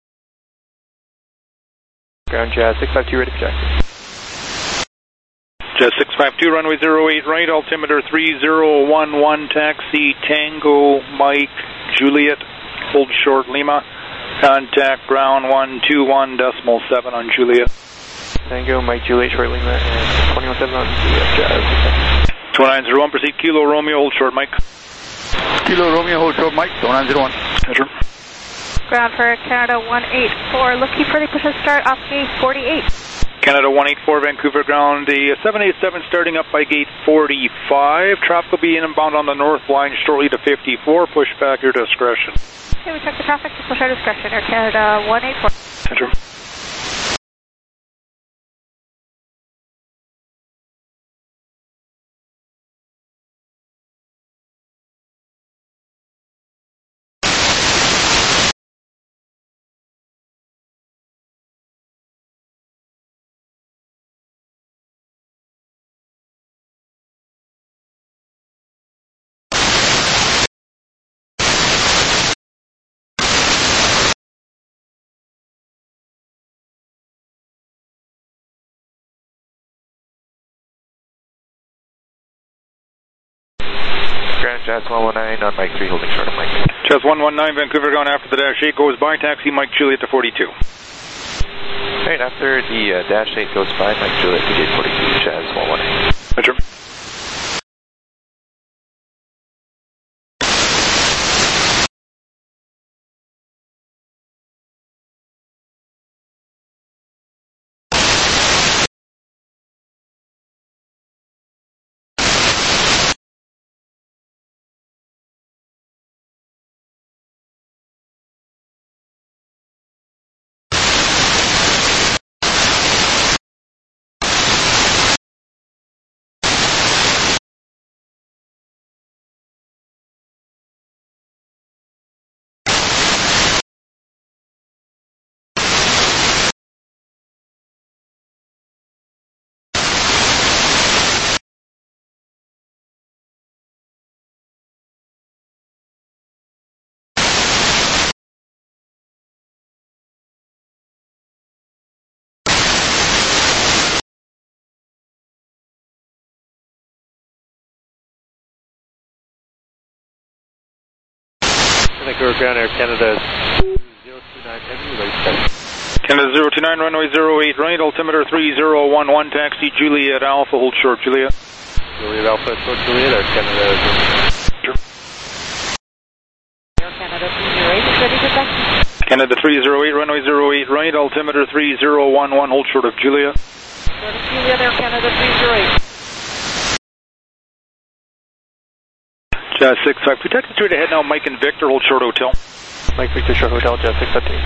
Ground Jazz 652, ready for taxi. Jet 652, runway 08 right, altimeter 3011, taxi Tango Mike Juliet, hold short Lima, contact ground 121.7 on Juliet. Tango Mike Juliet, short Lima, and 217 on Juliet, Jazz. 2901, proceed Kilo Romeo, hold short Mike. Kilo Romeo, hold short Mike, 2901. Measure. Ground for Canada 184, looking for the push and start off gate 48. Canada 184, Vancouver ground, the 787 starting up by gate 45. Traffic will be inbound on the north line shortly to 54. Push back your discretion. Okay, we check the traffic to push our discretion. Air Canada 184. Measure. Grand Jazz 119 on Mike 3, holding short of Mike. Jazz 119, Vancouver ground after the dash 8 goes by, taxi Mike Juliet to 42. Right after the dash 8 goes by, Mike Juliet to gate 42, Jazz 119. Measure. Vancouver ground, Air Canada 029 heavy, right set. Canada 029, runway 08 right, altimeter 3011, taxi Juliet Alpha, hold short Juliet. Juliet Alpha, short Juliet, Air Canada 029. Air Canada 308, ready for taxi. Canada 308, runway 08 right, altimeter 3011, hold short of Juliet. Short of Juliet, Air Canada 308. Jazz 652, taxi straight ahead now, Mike and Victor, hold short hotel. Mike Victor, short hotel, Jazz 652.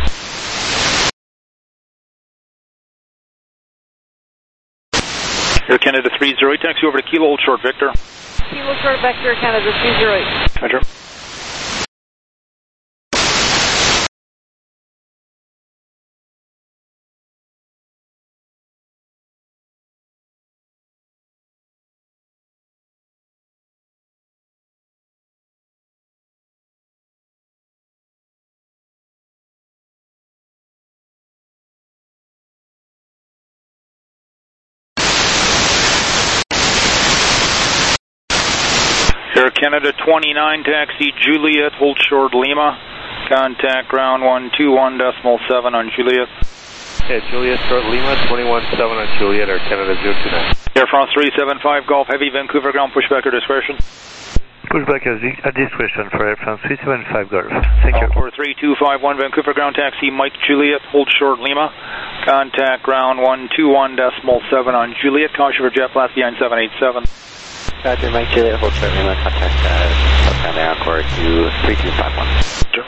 Air Canada 308, taxi over to Kilo, hold short Victor. Kilo short Victor, Canada 308. Measure. Air Canada 29, taxi Juliet, hold short Lima. Contact ground 121.7 on Juliet. Okay, Juliet, short Lima, 217 on Juliet, Air Canada 029. Air France 375, Golf Heavy, Vancouver ground, pushback or discretion. Pushback at discretion for Air France 375 Golf. Thank you. 43251, Vancouver ground, taxi Mike Juliet, hold short Lima. Contact ground 121.7 on Juliet. Caution for jet blast behind 787. Roger, Mike Juliet, hold short Lima, contact southbound Airport to 3251. Sure.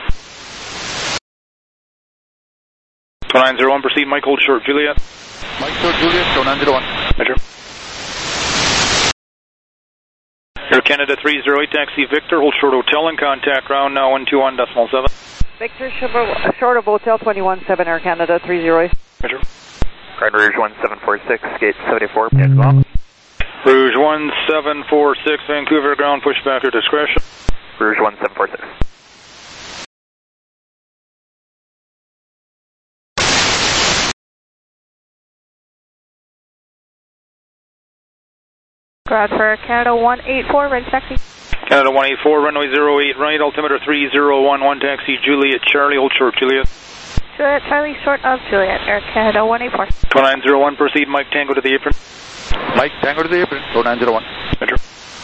2901, proceed Mike, hold short Juliet. Mike short Juliet, 2901. Measure. Air Canada 308, taxi Victor, hold short hotel and contact ground now 121.7. Victor, short of hotel 217, Air Canada 308. Measure. Ground Rouge 1746, gate 74, head off. Rouge 1746, Vancouver ground, pushback or discretion. Rouge 1746. Roger, Canada 184, ready taxi. Canada 184, runway 08 right, altimeter 3011, taxi Juliet Charlie, hold short Juliet. Juliet Charlie, short of Juliet, Air Canada 184. 2901, proceed Mike Tango to the apron. Mike Tango to the apron, 2901. Enter.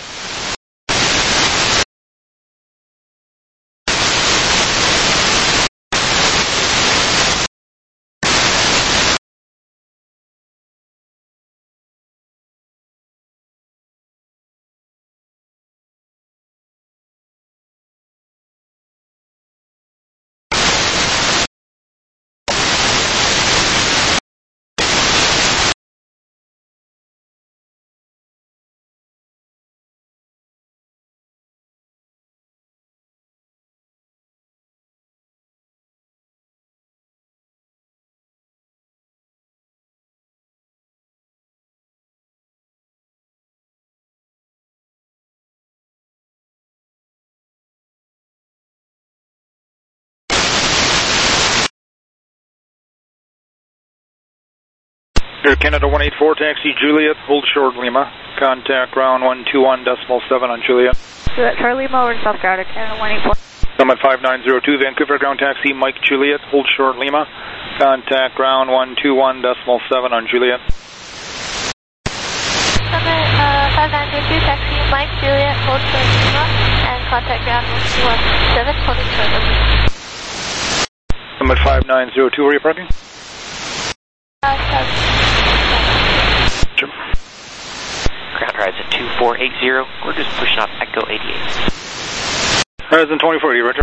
Air Canada 184, taxi Juliet, hold short Lima. Contact ground 121.7 on Juliet. Juliet Charlie, over to South Ground, Air Canada 184. Summit 5902, Vancouver ground taxi Mike Juliet, hold short Lima. Contact ground 121.7 on Juliet. Summit 5902, taxi Mike Juliet, hold short Lima, and contact ground 121.7, holding short of Lima. Summit 5902, where are you parking? Ground horizon 2480. We're just pushing off Echo 88. Horizon 2480, Roger.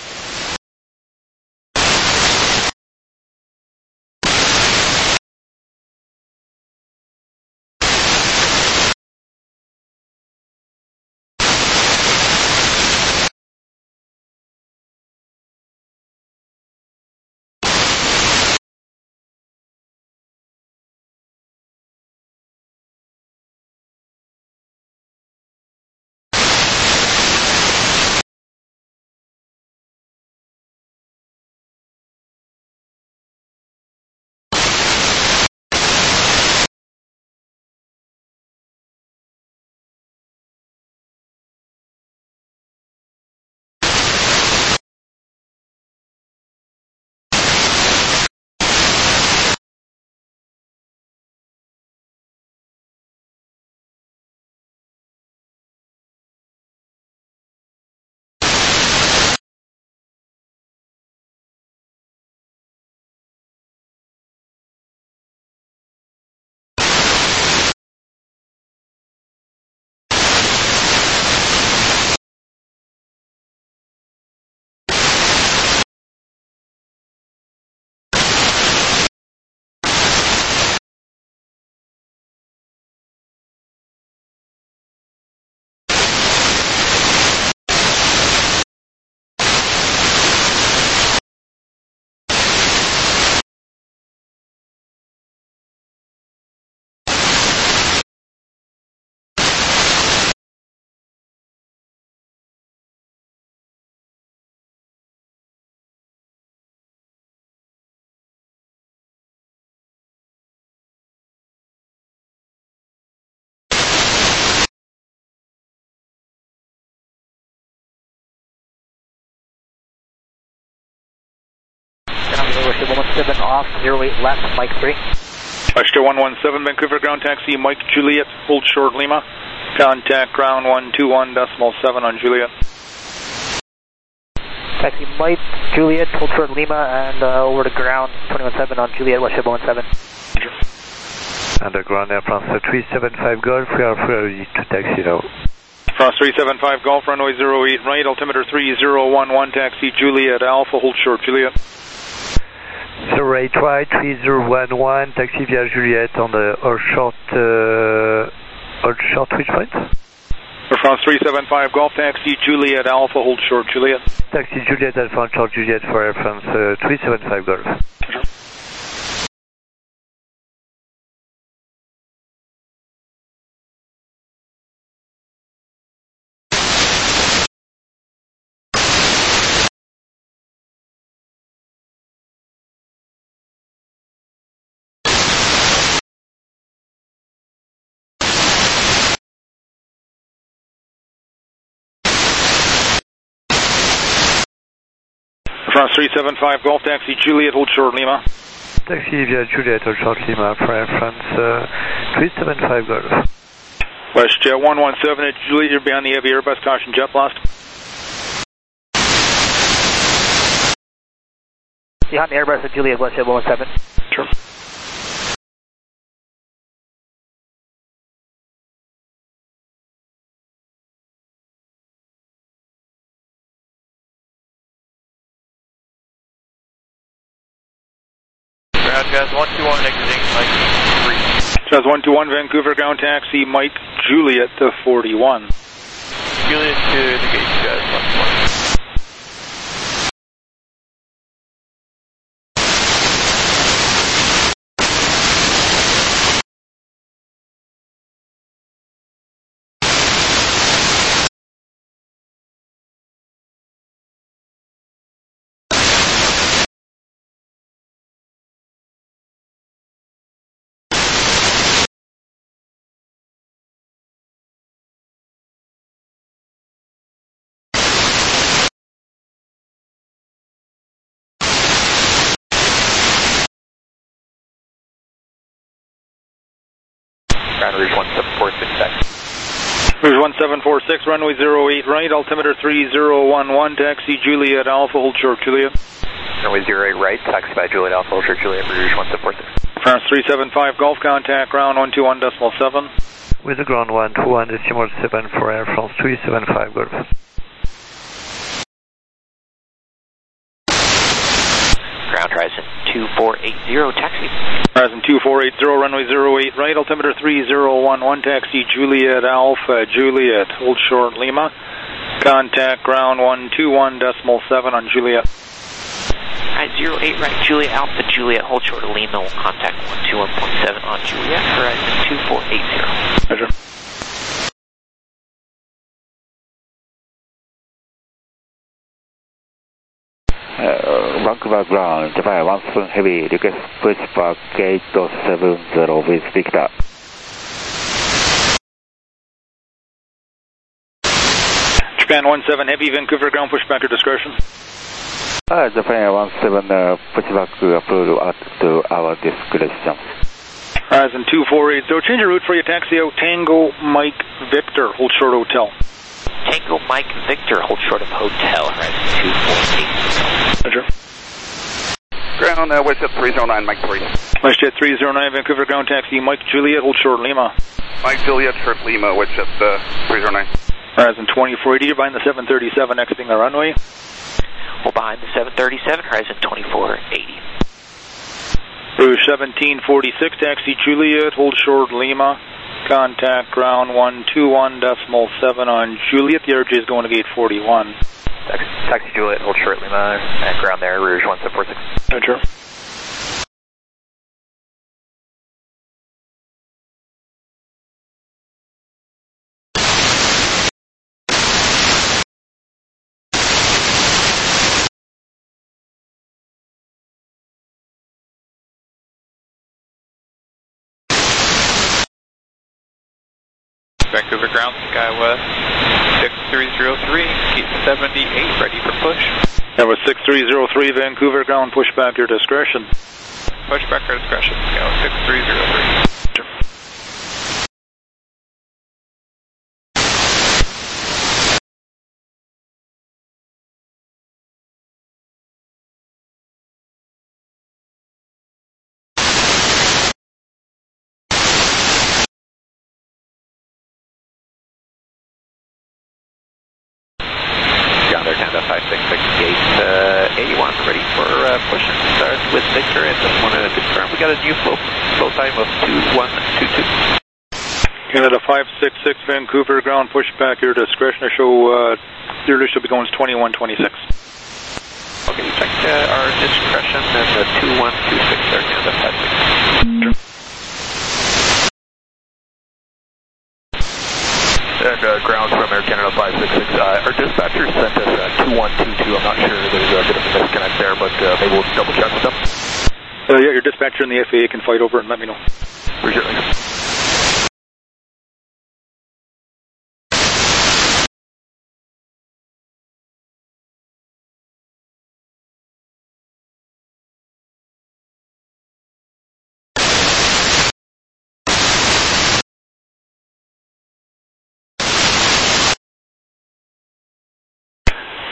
Russia 117 off, 08 left, Mike 3. Russia 117, Vancouver ground taxi, Mike Juliet, hold short Lima. Contact ground 121.7 on Juliet. Taxi Mike Juliet, hold short Lima, and over to ground 217 on Juliet, Russia 117. Underground Air France 375 Golf, we are ready to taxi now. France 375 Golf, runway 08 right, altimeter 3011, taxi Juliet Alpha, hold short Juliet. 08 right, 3011, taxi via Juliet on the hold short which point? France 375 Golf, taxi Juliet Alpha, hold short Juliet. Taxi Juliet Alpha, hold short Juliet for Air France 375 Golf. France 375 Golf Taxi Juliet, hold short Lima. Taxi via Juliet, hold short Lima for Air France 375 Golf. WestJet 117 at Juliet, you're behind the heavy Airbus, caution jet blast. Behind the Airbus at Juliet, WestJet 117. Sure. Jazz 121 exiting Mike 3. Jazz 121 Vancouver ground taxi Mike Juliet to 41. Juliet to the gate, Jazz 121. Ground Rouge 1746 taxi. Rouge 1746, runway 08 right, altimeter 3011, taxi Juliet Alpha, hold short Juliet. Runway 08 right, taxi by Juliet Alpha, hold short Juliet, Rouge 1746. France 375 Golf, contact ground 121.7. With the ground 121.7 for Air France 375 Golf. Ground Horizon 2480, taxi. Horizon 2480, runway 08 right, altimeter 3011, taxi Juliet Alpha, Juliet, hold short Lima. Contact ground 121.7 on Juliet. Alright, 08 right, Juliet Alpha, Juliet, hold short Lima, will contact 121.7 on Juliet, Horizon 2480. Roger. Vancouver ground, Japan 17 heavy, request push back gate 70 with Victor. Japan 17 heavy, Vancouver ground, push back your discretion. Japan 17 push back approved to our discretion. Horizon 2480, change your route for your taxi out, Tango Mike Victor, hold short hotel. Tango Mike Victor, hold short of hotel, Horizon 248. Roger. Ground, WestJet 309, Mike 3. WestJet 309, Vancouver ground taxi, Mike Juliet, hold short Lima. Mike Juliet, short Lima, WestJet 309. Horizon 2480, you're behind the 737, exiting the runway. Well, behind the 737, Horizon 2480. Rouge 1746, taxi Juliet, hold short Lima. Contact ground 121.7 on Juliet. The RJ is going to gate 41. Taxi Juliet, hold short Lima, at ground there, Rouge 1746. Roger. Vancouver ground, SkyWest 6303, gate 78, ready for push. That was 6303, Vancouver ground, push back your discretion. Push back your discretion, SkyWest 6303. Ground Air Canada 566, gate 81, ready for push. Start with Victor, and just want to confirm we got a new flow time of 2122. Canada 566, Vancouver ground, push back your discretion. Show your list will be going to 2126. Okay, check our discretion and the 2126 there, Canada 566. And ground from Air Canada 566. Our dispatcher sent us 2122. I'm not sure there's a bit of a disconnect there, but maybe we'll double check with them. Yeah, your dispatcher and the FAA can fight over it and let me know. Appreciate it.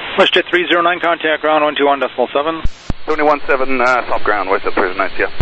WestJet 309, contact ground 121.7. 21.7, south ground, WestJet 309, yeah.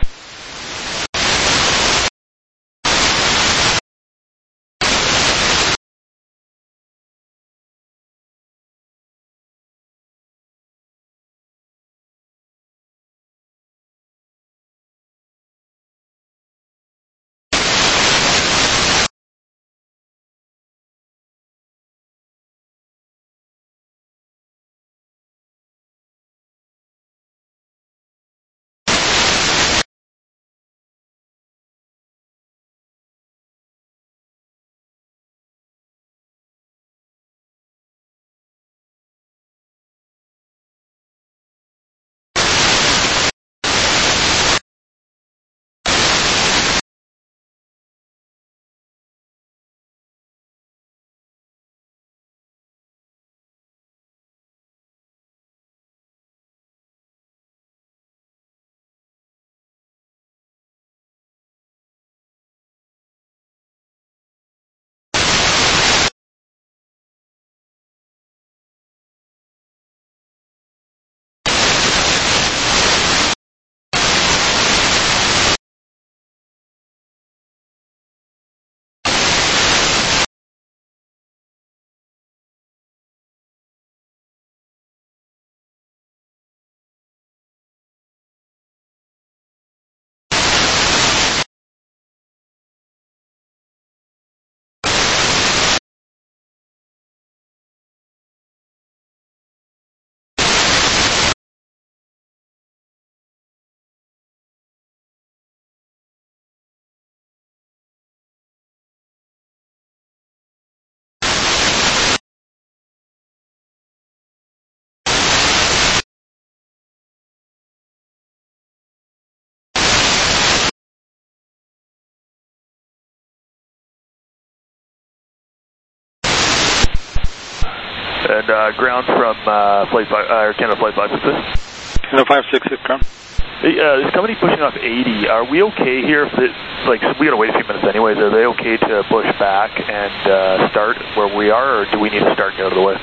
And ground from flight 5, Canada Flight 566. Canada 566, ground. Hey, this company pushing off 80. Are we okay here? If it, like, we gotta wait a few minutes anyways. Are they okay to push back and start where we are, or do we need to start and get out of the way?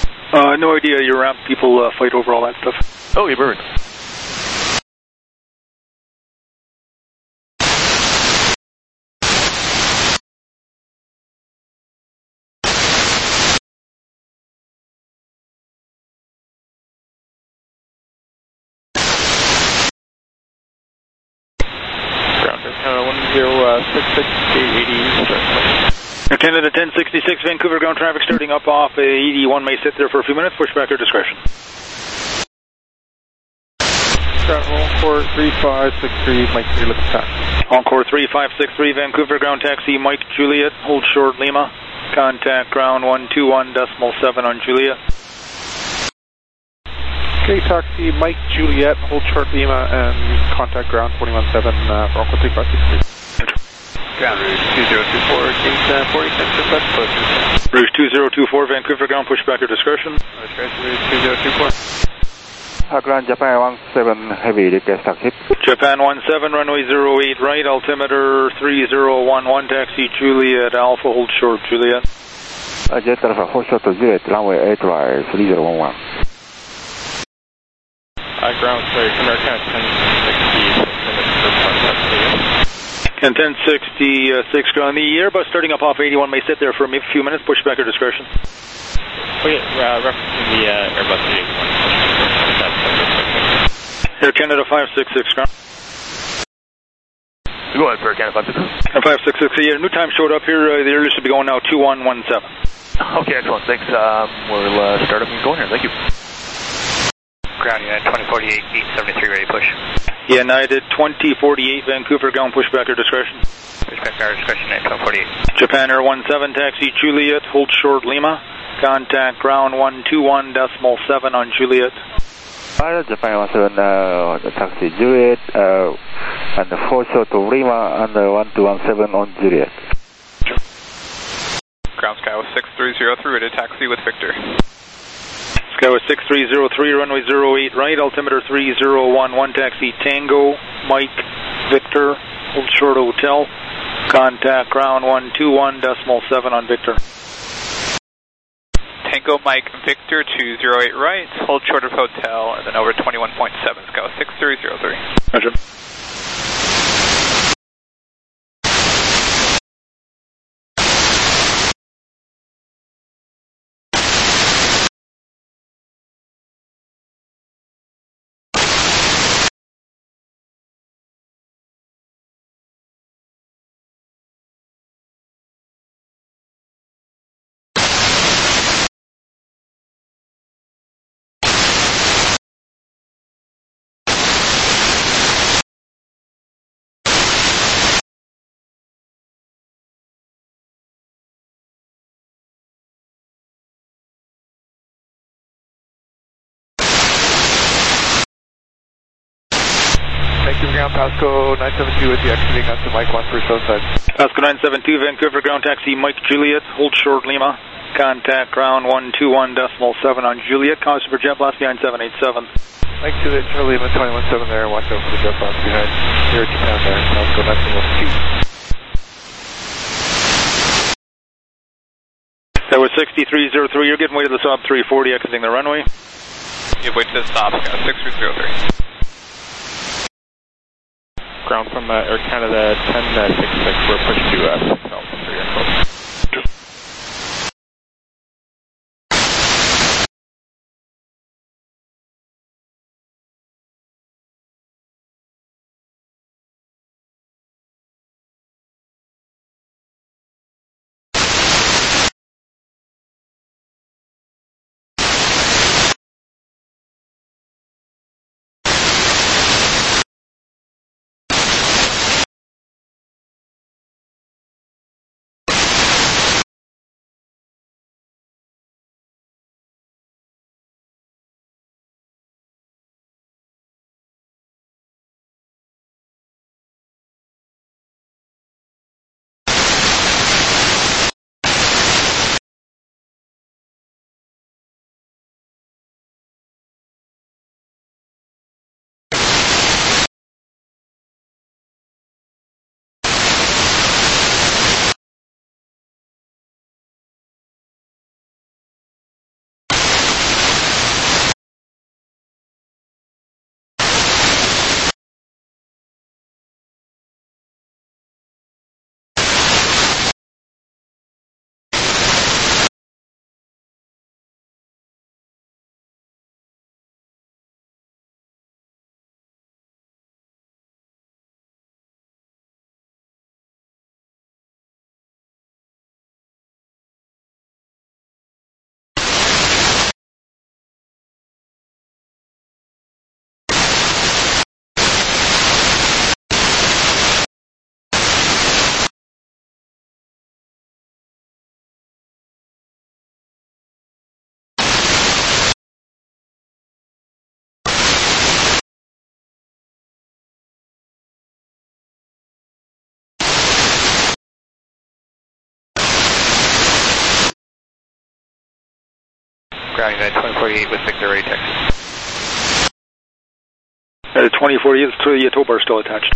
No idea. Your ramp people fight over all that stuff. Oh, yeah, perfect. Canada 1066, Vancouver ground traffic starting up off 81 may sit there for a few minutes. Push back your discretion. Encore 3563, Mike Juliet, lift taxi. Encore 3563, Vancouver ground taxi, Mike Juliet, hold short Lima. Contact ground 121.7 on Juliet. Okay, taxi, Mike Juliet, hold short Lima, and contact ground 21.7 for Encore 3563. Ground Rouge 2024, gate 46, request closure. Rouge 2024, Vancouver ground, push back your discretion. Rouge 2024. Ground Japan 17 heavy, request taxi. Japan 17, runway 08 right, altimeter 3011, taxi Juliet, Alpha, hold short Juliet. Jet Alpha, hold short Juliet, runway 8 right, 3011. Ground, sorry, American 1060, and 1066 ground. The Airbus starting up off 81 may sit there for a few minutes. Push back your discretion. Okay, referencing the Airbus 81. Air Canada 566 ground. Go ahead for Canada 566. 566. Yeah, new time showed up here. The earliest should be going now 2117. Okay, excellent. Thanks. We'll start up and go in here. Thank you. Ground United 2048, 873, ready push. United 2048, Vancouver ground, push back your discretion. Push back our discretion, 81248. Japan Air 17, taxi Juliet, hold short Lima. Contact ground 121.7 on Juliet. Japan 17, taxi Juliet, and hold short to Lima, and 1217 on Juliet. Ground Sky was 6303, ready to taxi with Victor. Skyway 6303, runway 08 right, altimeter 3011, taxi Tango, Mike, Victor, hold short hotel, contact ground 121.7 on Victor. Tango Mike Victor 208 right, hold short of hotel, and then over 21.7, go 6303. Roger. Ground Pasco 972 with you exiting onto Mike 1 for Southside. Pasco 972, Vancouver ground taxi Mike Juliet, hold short Lima. Contact ground 121.7 on Juliet, cause for jet blast behind 787. Mike Juliet, Charlie Lima 217 there, watch out for the jet blast behind. Here at Japan there, Pasco 972. That was 6303, you're getting way to the Saab 340 exiting the runway. Give way to the stop, 6303. Ground from Air Canada 1066, we're pushing to South for your info. Ground United 2048 with Victor ready taxi. 2048 to the tow bar still attached.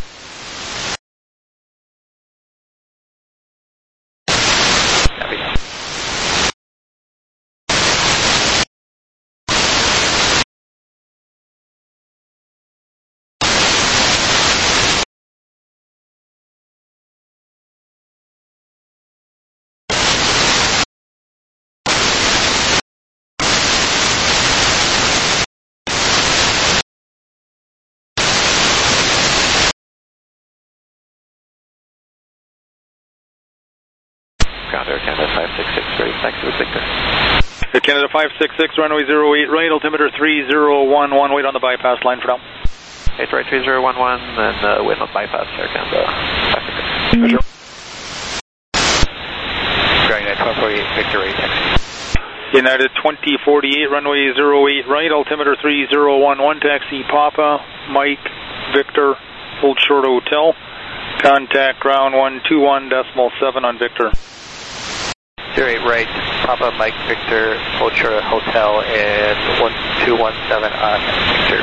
Ground Air Canada 566, ready taxi with Victor. Air Canada 566, runway 08 right, altimeter 3011, wait on the bypass line for now. 8 right 3011, and wait on bypass Air Canada 566. Ground United 2048, Victor ready taxi. United 2048, runway 08 right, altimeter 3011, taxi Papa, Mike, Victor, hold short hotel. Contact ground 121.7 on Victor. 08 right, Papa Mike Victor, hold short hotel, and 1217 on Victor.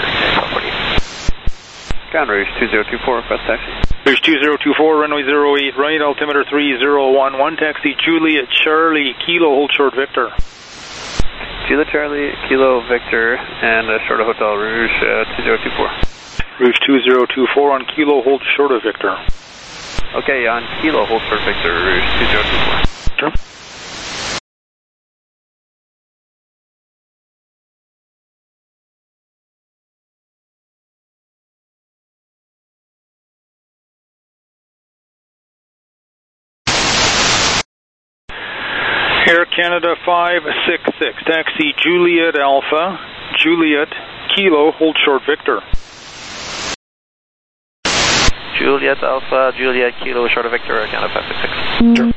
Ground Rouge 2024, request taxi. Rouge 2024, runway 08 right, altimeter 3011, taxi Juliet Charlie, Kilo, hold short Victor. Juliet Charlie, Kilo Victor, and short of Hotel Rouge 2024. Rouge 2024 on Kilo, hold short of Victor. Okay, on Kilo, hold short Victor, Rouge 2024. Sure. Air Canada 566, taxi Juliet Alpha, Juliet Kilo, hold short Victor. Juliet Alpha, Juliet Kilo, short of Victor, Air Canada 566. Sure.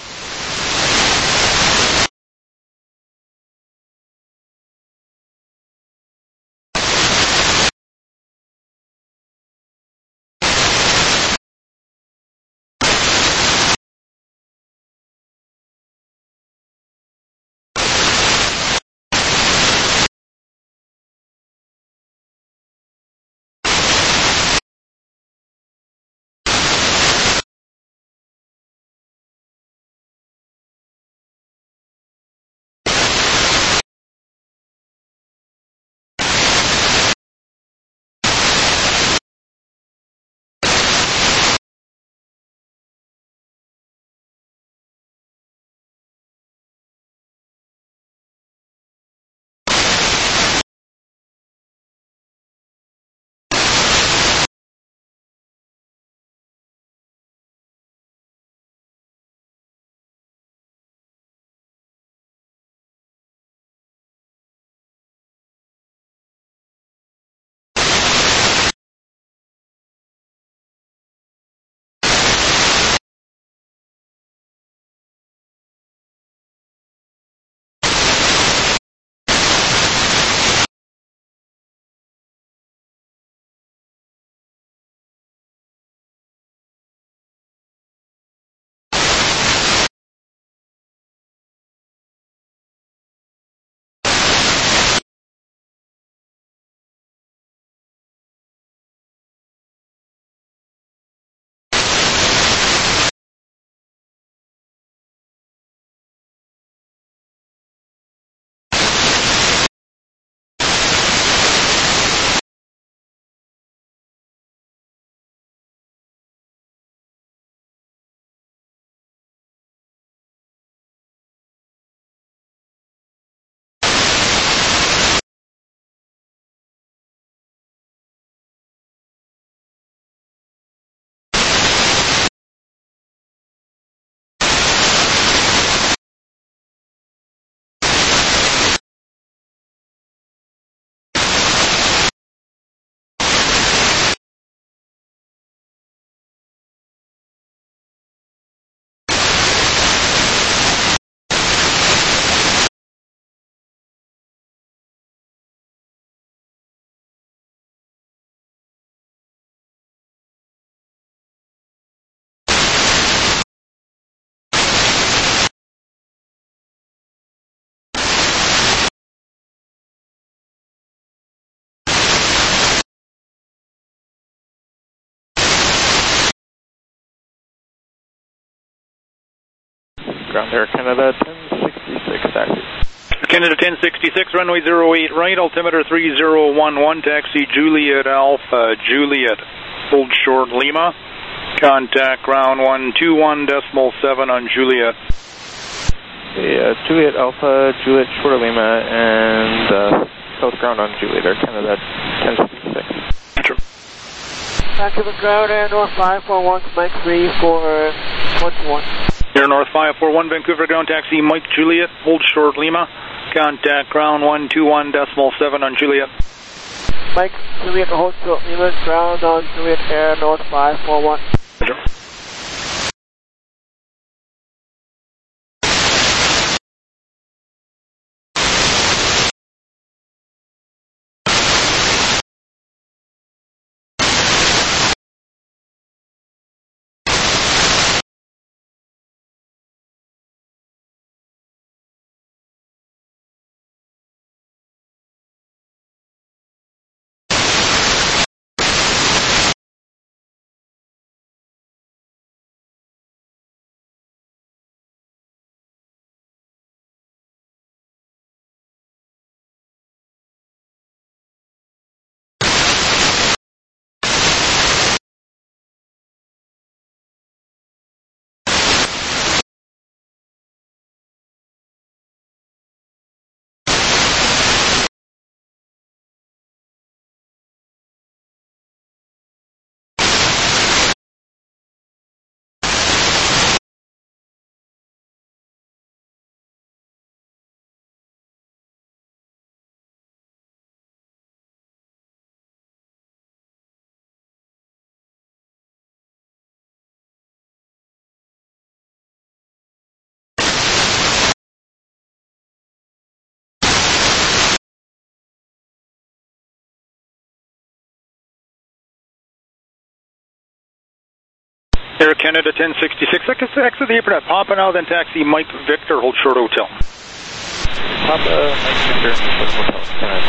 Ground Air Canada 1066, taxi. Canada 1066, runway 08 right, altimeter 3011, taxi Juliet Alpha, Juliet, hold short Lima, contact ground 121.7 on Juliet. Juliet Alpha, Juliet short of Lima, and south ground on Juliet Air Canada 1066. Sure. Back to the ground, Air North 541, Mike 3 for 21. Air North 541, Vancouver ground taxi Mike Juliet, hold short Lima, contact ground 121.7 on Juliet. Mike Juliet, hold short Lima, ground on Juliet Air North 541. Sure. Air Canada 1066, exit the apron at Papa now, then taxi Mike Victor, hold short hotel. Papa, Mike Victor, short hotel.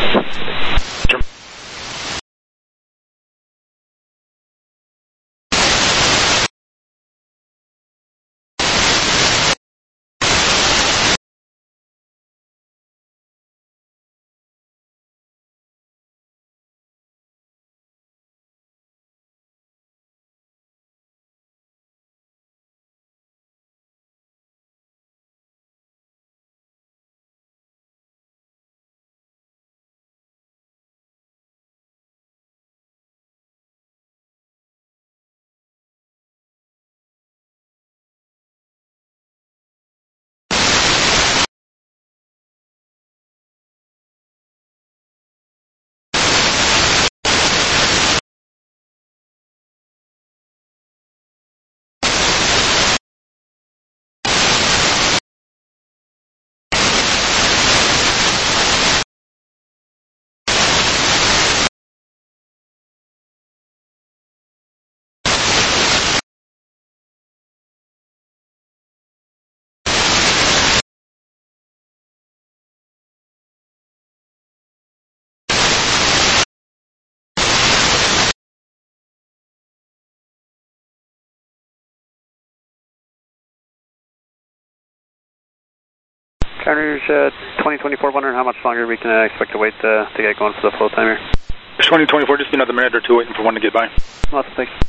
Carriers 2024, wondering how much longer we can expect to wait to get going for the flow time here. 2024, just another minute or two waiting for one to get by. Lots of thanks.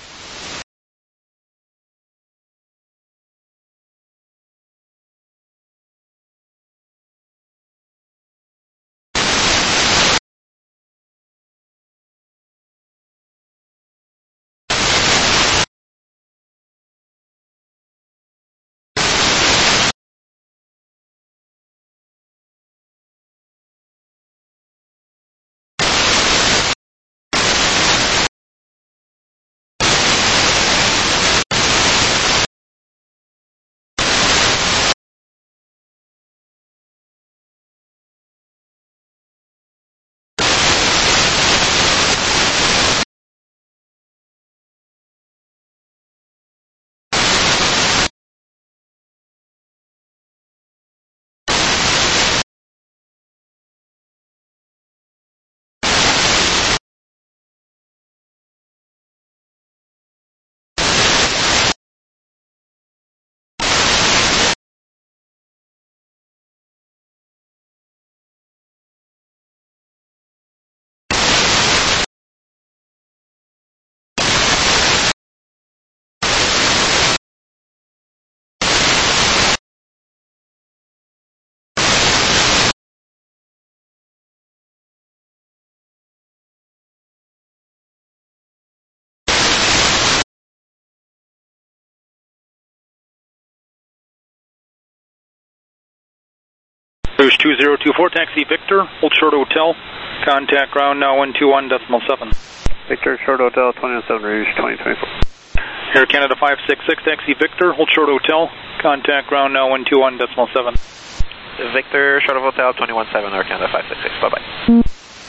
There's 2024, taxi Victor, hold short hotel, contact ground now 121.7. Victor, short hotel, 217 Rouge, 2024. Air Canada 566, taxi Victor, hold short hotel, contact ground now 121.7. Victor, short hotel, 217, Air Canada 566, bye-bye.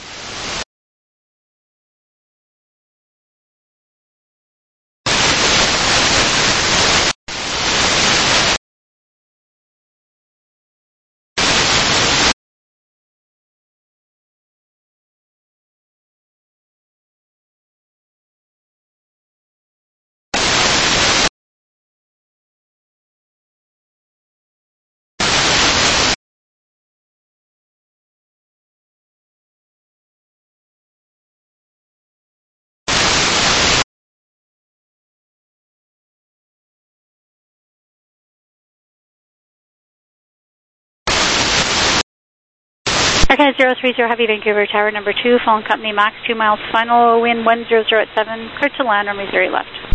Air Canada 030 Heavy Vancouver Tower number 2, phone company max 2 miles final, wind 100 at 7, clear to land, runway 0 left.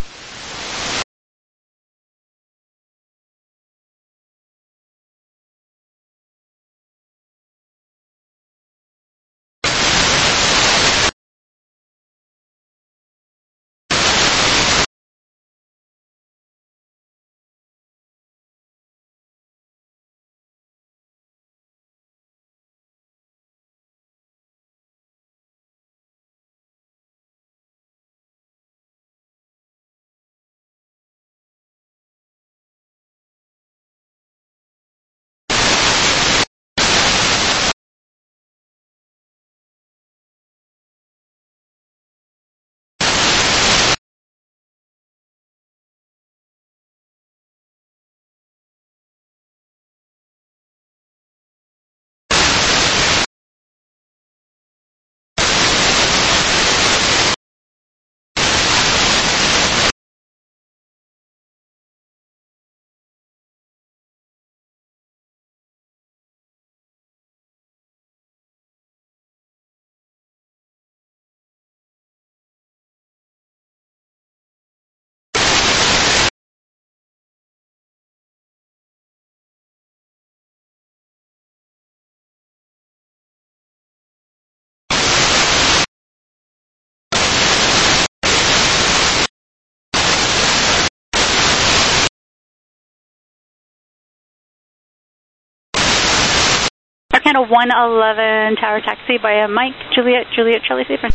Air Canada 111 tower taxi by Mike, Juliet, Charlie Stephen.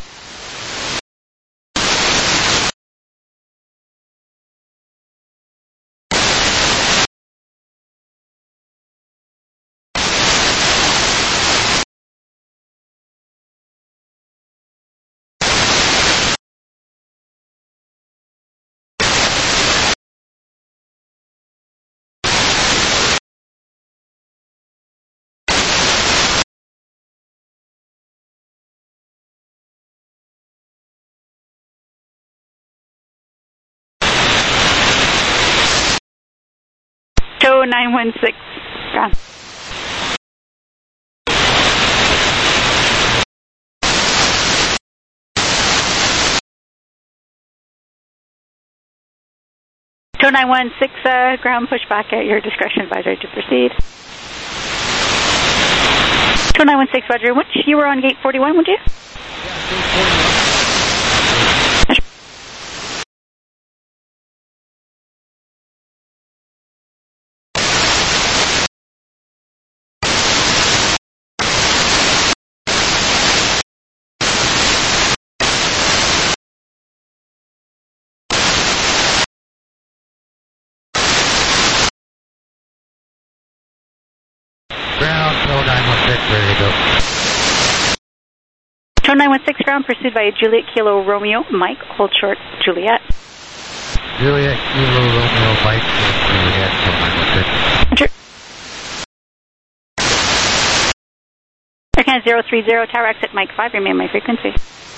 Show 916. Ground. Show 916, ground pushback at your discretion, advisory to proceed. Show 916, Roger. Which you were on gate 41, would you? Ground, show 916, ready to go. Show 916, ground, pursued by Juliet Kilo Romeo Mike, hold short, Juliet. Juliet Kilo Romeo Mike, Juliet, show 916. Air Canada 030, tower exit Mike 5, remain my frequency.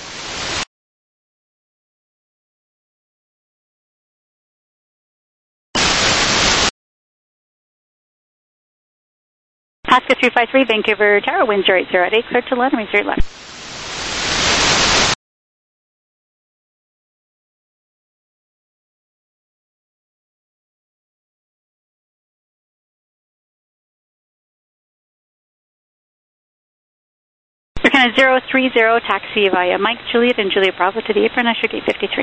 Alaska 353, Vancouver Tower, wind 080 at 8, clear to land, runway 0 left. Air Canada 030, taxi via Mike, Juliet, and Juliet Bravo to the apron, Usher gate 53.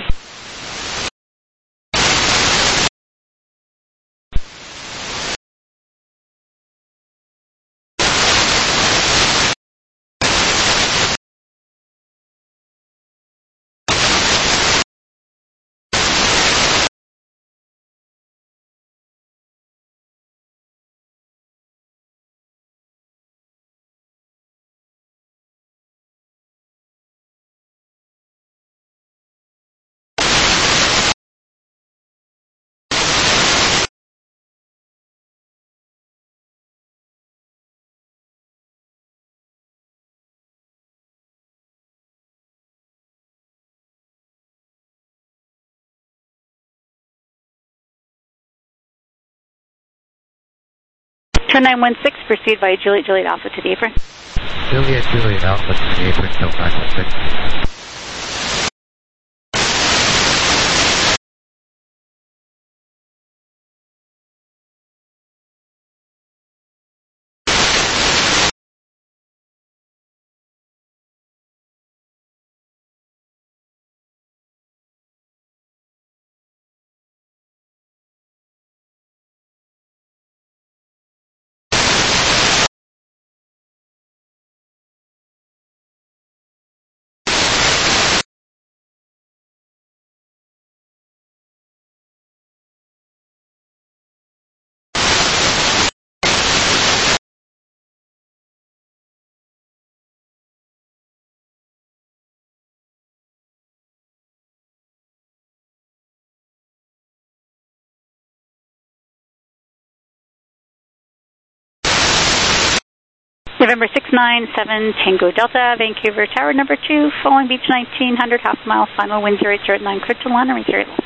Turn 916, proceed by Juliet Alpha to the apron. Juliet Alpha to the apron, show 916. November 697, Tango Delta, Vancouver Tower number 2, following beach 1900, half mile, final wind 080 at 9, clear to land, runway 0 left.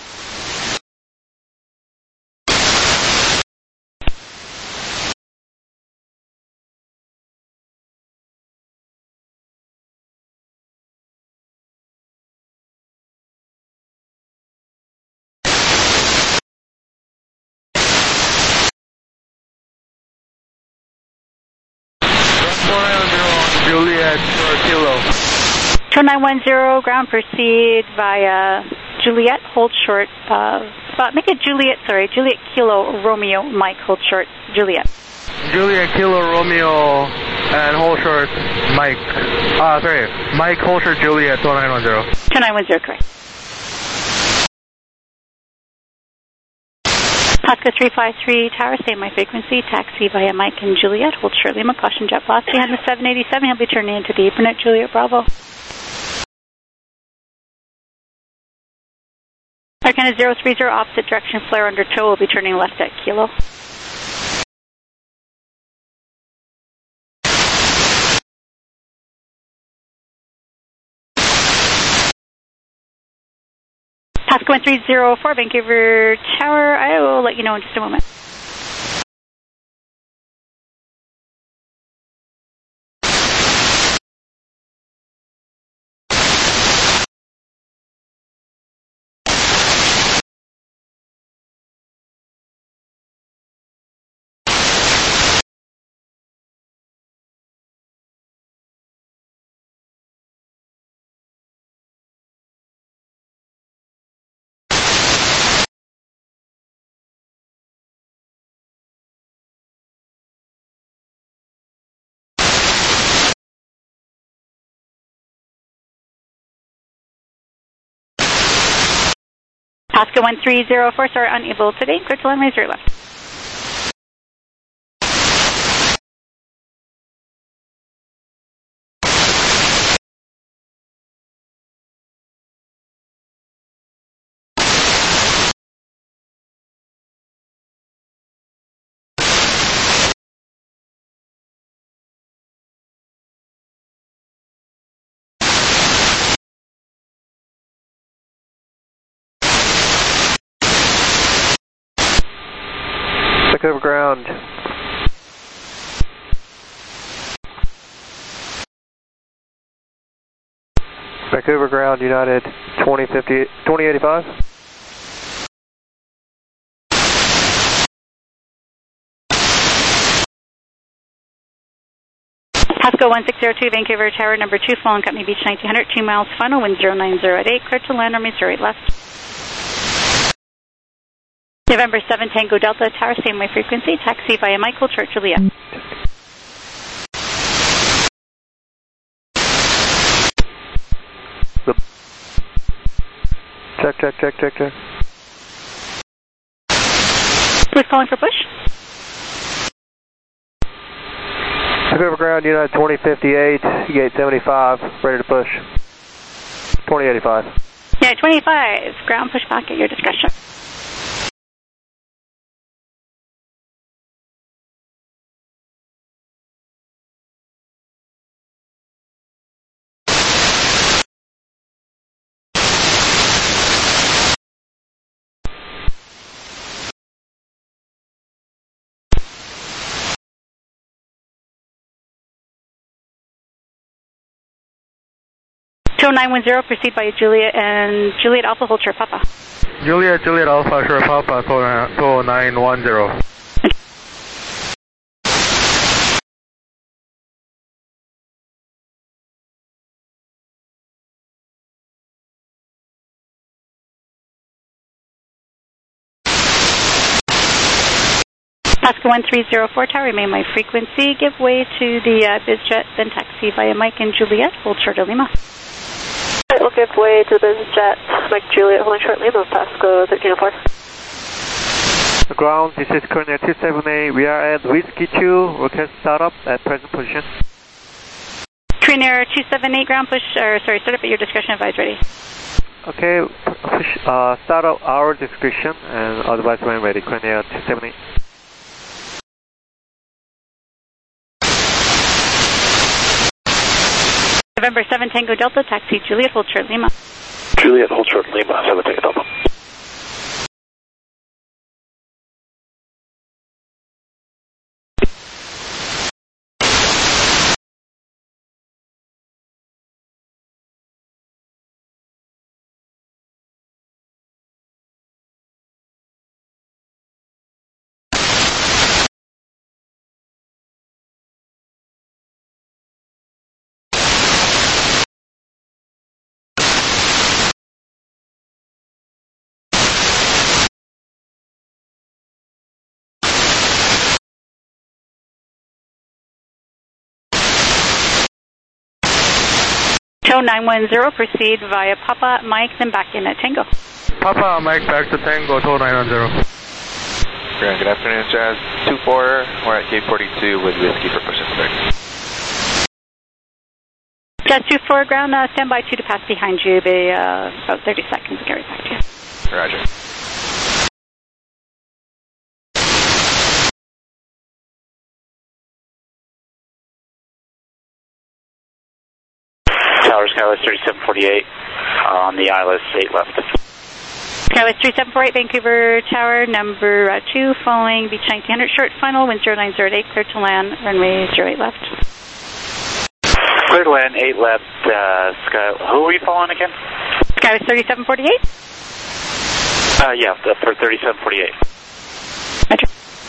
Juliet Kilo. Show 910, ground, proceed via Juliet, hold short, make it Juliet Kilo Romeo Mike, hold short, Juliet. Juliet Kilo Romeo And hold short, Mike. Mike, hold short Juliet 2910. 2910, correct. Pasco 353 Tower, stay my frequency, taxi via Mike and Juliet, hold short Lima, caution jet blast behind the 787, he'll be turning into the apron at Juliet Bravo. Arcana 030, opposite direction, flare under tow, will be turning left at Kilo. Pasco 1304, Vancouver Tower. I will let you know in just a moment. Pasco 1304, sorry, unable today. Clear to runway 0 left. Over ground. Vancouver ground, United 2085. Pasco 1602, Vancouver Tower number 2, following company beach 1900, 2 miles final, wind 090 at 8, clear to land, runway 08 left. November 7 Tango Delta Tower, same way frequency, taxi via Michael Church Juliet. Check. Who's calling for push? Vancouver ground, United 2058, gate 75, ready to push. 2085. Yeah, 25, ground push back at your discretion. Show 910, proceed by Juliet and Juliet Alpha, hold short Papa. Juliet Alpha, short Papa, 2910. Pasco 1304 Tower, remain my frequency, give way to the BizJet, then taxi via Mike and Juliet, hold short Lima. We'll give way to the BizJet, Mike Juliet, holding short Lima, Pasco 1304. Ground, this is Corner 278, we are at Whiskey 2, request startup at present position. Trainer 278, ground push, start up at your discretion, advise ready. Okay, push, start up our discretion, and otherwise when ready, Corner 278. November 7 Tango Delta, taxi Juliet, hold short Lima. Juliet, hold short Lima, 7 Tango Delta. Show 910, proceed via Papa Mike, then back in at Tango. Papa Mike, back to Tango, tow 910. Good afternoon, Jazz 24. We're at gate 42 with whiskey for push and start. Jazz 24, ground, stand by 2 to pass behind you. Be about 30 seconds to get right back to you. Roger. Tower Skywest 3748 on the ILS 8 left. Skywest 3748, Vancouver Tower, number 2, following beach 1900, short final, wind 0908, clear to land, runway 08 left. Clear to land, 8 left, who are you following again? Skywest 3748? Yeah, for 3748. Roger.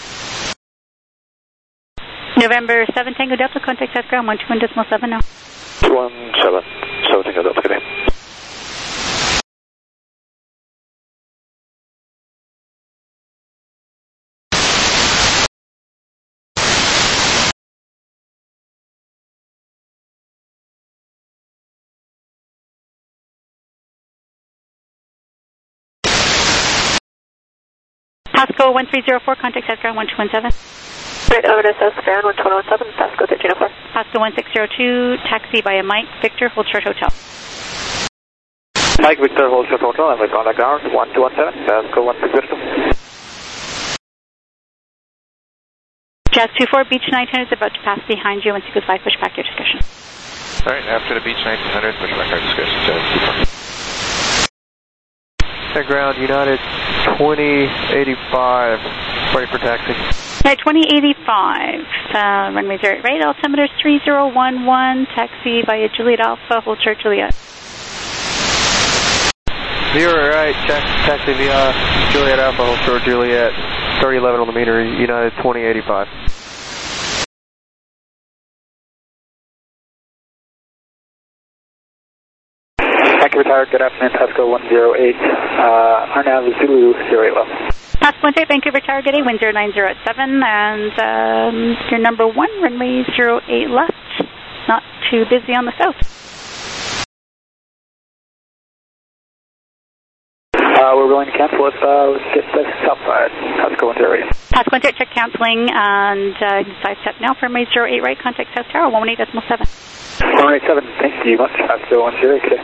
November 7, Tango Delta, contact south ground, 121.7 now. 17, Tango Delta, good day. Pasco 1304, contact south ground 1217. Right over to south ground 1217, Pasco 1304. Pasco 1602, taxi via Mike Victor, hold short hotel. Mike Victor, hold short hotel, and we contact ground 1217, Pasco 1602. Jazz 24, beach 900 is about to pass behind you. Once you goes by, push back your discussion. Alright, after the beach 1900, push back our discussion, Jazz 24. Ground United 2085, ready for taxi. Right, 2085, runway 08 right, altimeter 3011, taxi via Juliet Alpha, hold short Juliet. 0 right, taxi via Juliet Alpha, hold short Juliet, 3011 on the meter, United 2085. Thank you, retired. Good afternoon, Pasco 108. Our nav is Zulu 08 left. Pasco 18, Vancouver Tower, good day, wind 0907, and your number 1, runway 08 left. Not too busy on the south. We're willing to cancel if get the south side. Pasco 108. Pasco 18, check canceling, and side step now for runway 08 right, contact South Tower 118.7. 187, thank you much. Pasco 108, good day.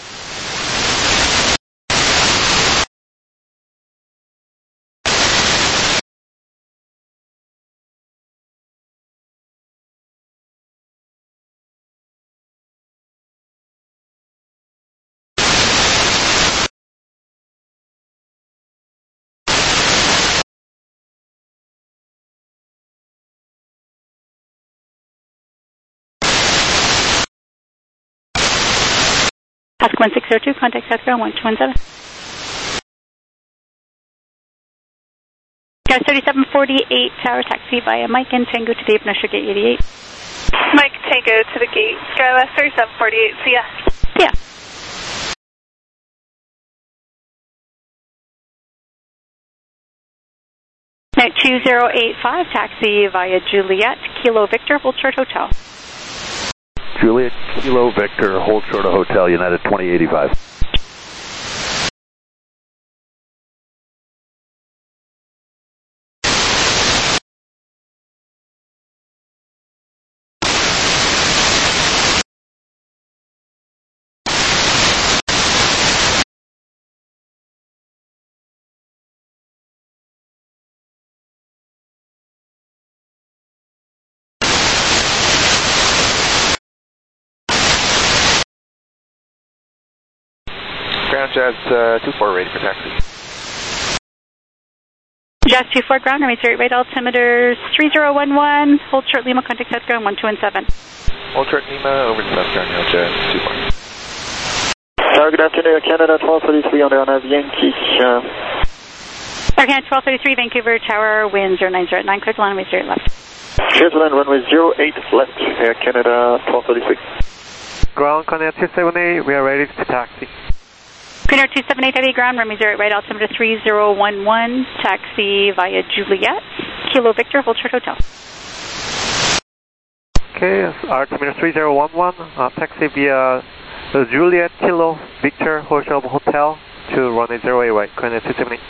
Pasco 1602, contact South Ground 1217. Guys 3748, Tower taxi via Mike and Tango to Dave Nusher, gate 88. Mike Tango to the gate, Skywest 3748, see ya. See ya. Right, 2085, taxi via Juliet, Kilo Victor, hold short hotel. Juliet, Kilo Victor, hold short of hotel, United 2085. Ground Jazz 24, ready for taxi. Jazz 24, ground, runway 08 right, altimeter 3011, hold short Lima, contact South Ground 1217. Hold short Lima, over to South Ground, Jazz 24. Good afternoon, Canada 1233 on the Yankee. Canada 1233, Vancouver Tower, wind 0909, clear to land, runway 08 left. Clear to land, runway 08 left, Air Canada 1233. Ground Canada 278, we are ready to taxi. Greener 278 heavy ground, runway 08 right, altimeter 3011, taxi via Juliet, Kilo Victor, hold short hotel. Okay, altimeter 3011, taxi via Juliet Kilo Victor Hotel Hotel to runway 08 right, coordinate 278.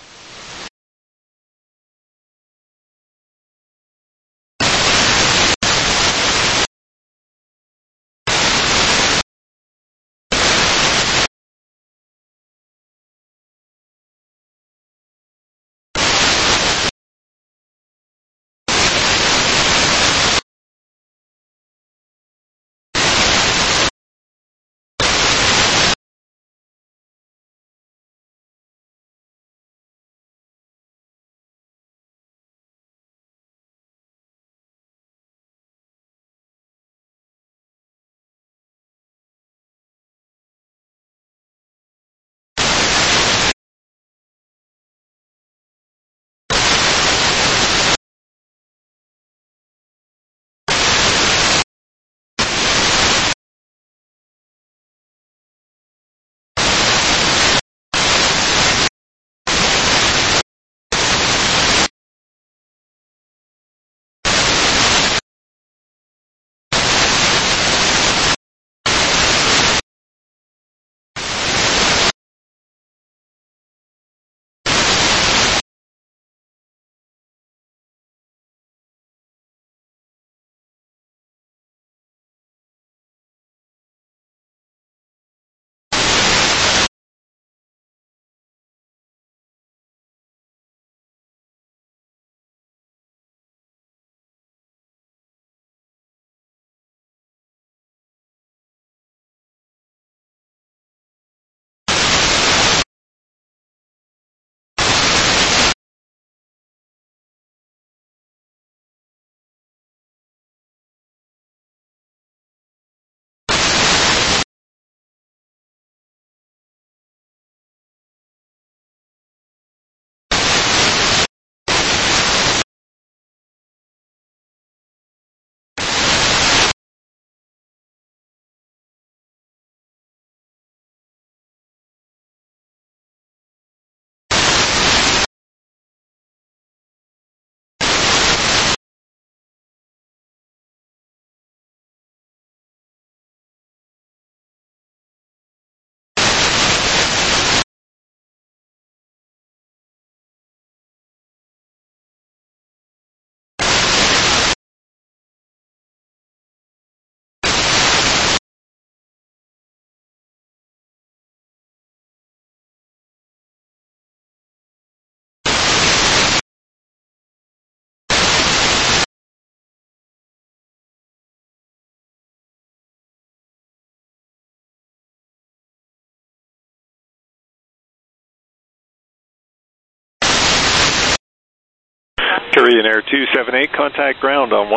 Korean Air 278, contact ground on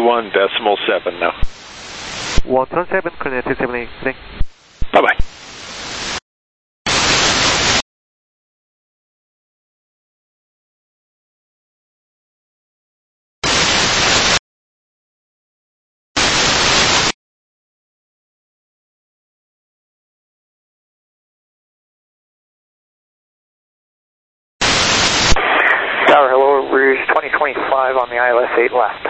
121.7 now. 127, coordinate 278, thanks. Bye-bye. Tower, hello, Rouge 2025 on the ILS 8 left.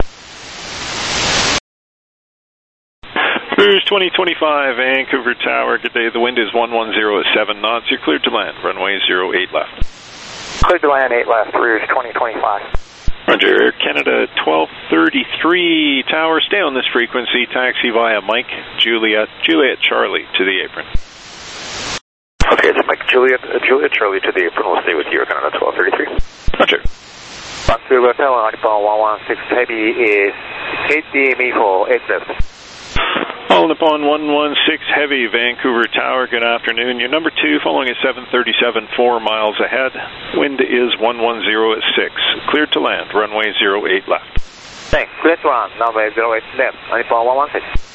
Rouge 2025, Vancouver Tower, good day. The wind is 110 at 7 knots. You're cleared to land, runway 08 left. Cleared to land 8 left, Rouge 2025. Roger, Air Canada 1233, Tower, stay on this frequency, taxi via Mike, Juliet Charlie to the apron. Okay, it's Mike, Juliet Charlie to the apron. We'll stay with you, Air Canada 1233. Roger. Vancouver Hotel, Honeypond 116 Heavy is 8 DME for 8 left. All upon 116 Heavy, Vancouver Tower, good afternoon. Your number 2, following at 737, 4 miles ahead. Wind is 110 at 6. Cleared to land, runway 08 left. Thanks, cleared to land, runway 08 left, Honeypond 116.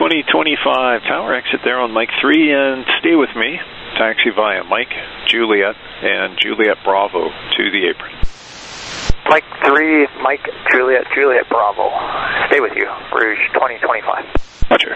2025, tower exit there on Mike 3, and stay with me. Taxi via Mike, Juliet, and Juliet Bravo to the apron. Mike 3, Mike, Juliet, Juliet Bravo. Stay with you, Rouge 2025. Roger.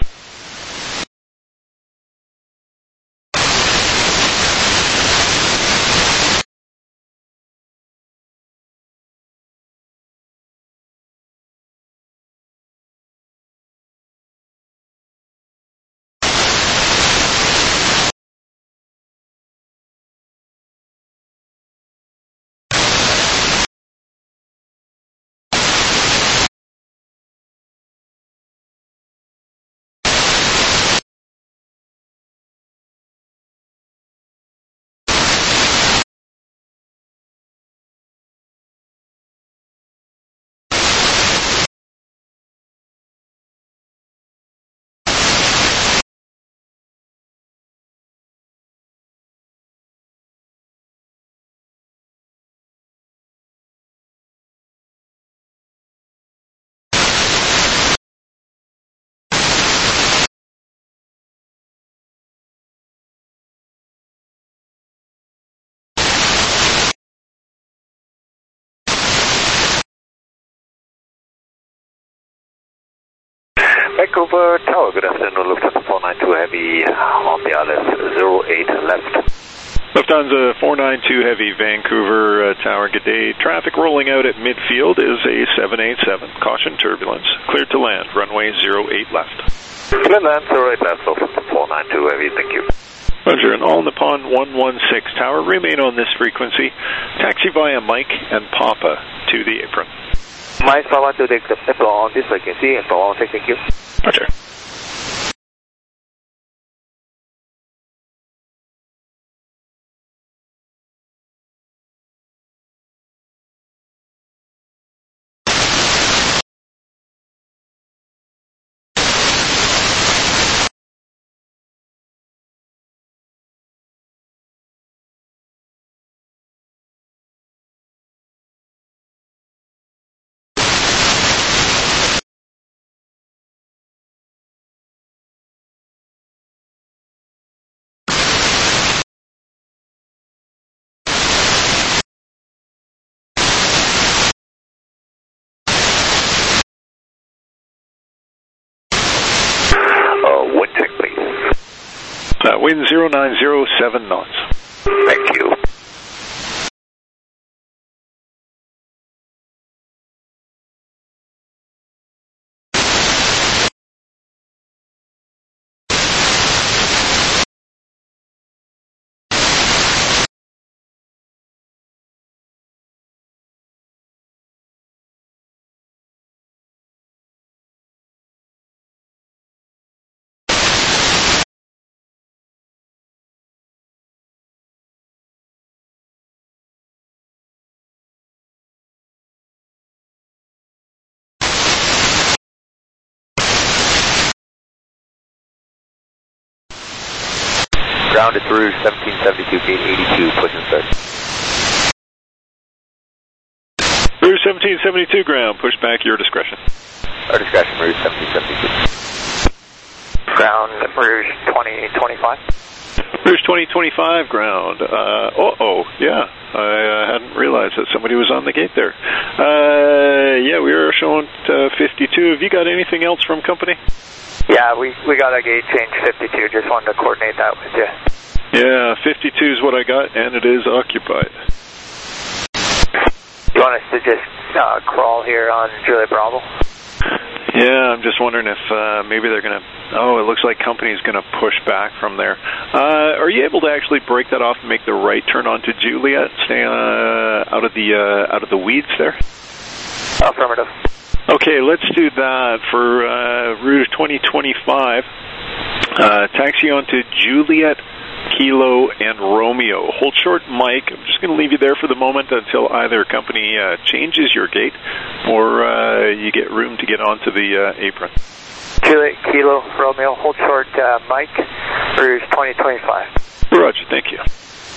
Vancouver Tower, good afternoon, Lufthansa 492 Heavy on the ILS 08 left. Lufthansa 492 Heavy, Vancouver Tower, good day. Traffic rolling out at midfield is a 787. Caution turbulence. Cleared to land, runway 08 left. Clear land, 08 left, Lufthansa 492 Heavy, thank you. Roger, and All Nippon 116 Tower, remain on this frequency. Taxi via Mike and Papa to the apron. Mike, Papa to the apron on this frequency, and for all, thank you. Roger. Wind check, please. Wind 0907 knots. Thank you. Ground at Rouge 1772, gate 82, push and start. Rouge 1772 ground, push back, your discretion. Our discretion, Rouge 1772. Ground, Rouge 2025. Rouge 2025 ground. Yeah. I hadn't realized that somebody was on the gate there. Yeah, we were showing 52. Have you got anything else from company? Yeah, we got a gate change 52. Just wanted to coordinate that with you. Yeah, 52 is what I got, and it is occupied. You want us to just crawl here on Juliet Bravo? Yeah, I'm just wondering if maybe they're going to... Oh, it looks like company's going to push back from there. Are you able to actually break that off and make the right turn onto Juliet, stay out of the weeds there? Affirmative. Okay, let's do that for Rouge 2025. Taxi on to Juliet, Kilo, and Romeo. Hold short, Mike. I'm just going to leave you there for the moment until either company changes your gate or you get room to get onto the apron. Juliet, Kilo, Romeo. Hold short, Mike. Rouge 2025. Roger, thank you.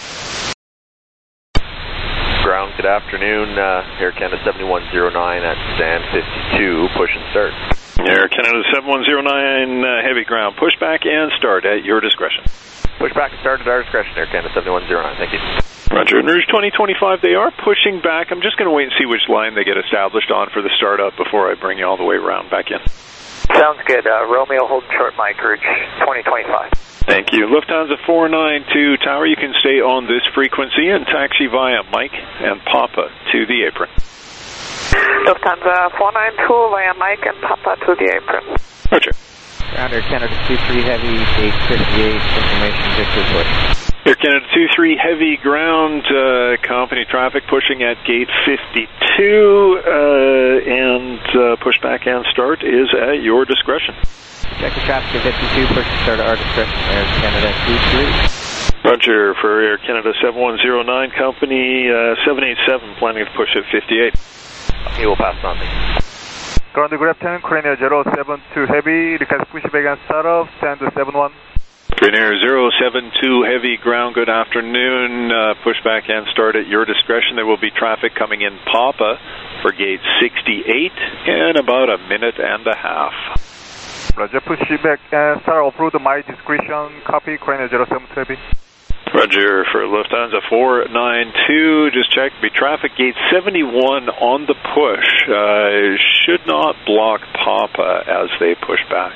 Ground, good afternoon. Air Canada 7109 at stand 52. Push and start. Air Canada 7109 heavy ground, pushback and start at your discretion. Pushback and start at our discretion, Air Canada 7109, thank you. Roger, and Rouge 2025, they are pushing back. I'm just going to wait and see which line they get established on for the startup before I bring you all the way around back in. Sounds good. Romeo holding short, Mike, Rouge 2025. Thank you. Lufthansa 492 Tower, you can stay on this frequency and taxi via Mike and Papa to the apron. Lufthansa 492 via Mike and Papa to the apron. Roger. Ground Air Canada 23 Heavy, gate 58, information Victor push. Air Canada 23 Heavy ground, company traffic pushing at gate 52, and pushback and start is at your discretion. Check the traffic at 52, push and start at our discretion, Air Canada 23. Roger, for Air Canada 7109, company 787, planning to push at 58. Okay, we'll pass on these. Ground, good afternoon, Korean Air 072 Heavy, request pushback and start off, stand to 71. Korean Air 072 Heavy ground, good afternoon, pushback and start at your discretion. There will be traffic coming in Papa for gate 68 in about a minute and a half. Roger, pushback and start off-road my discretion, copy, Korean Air 072 Heavy. Roger, for Lufthansa 492, just check, be traffic gate 71 on the push. Should not block Papa as they push back.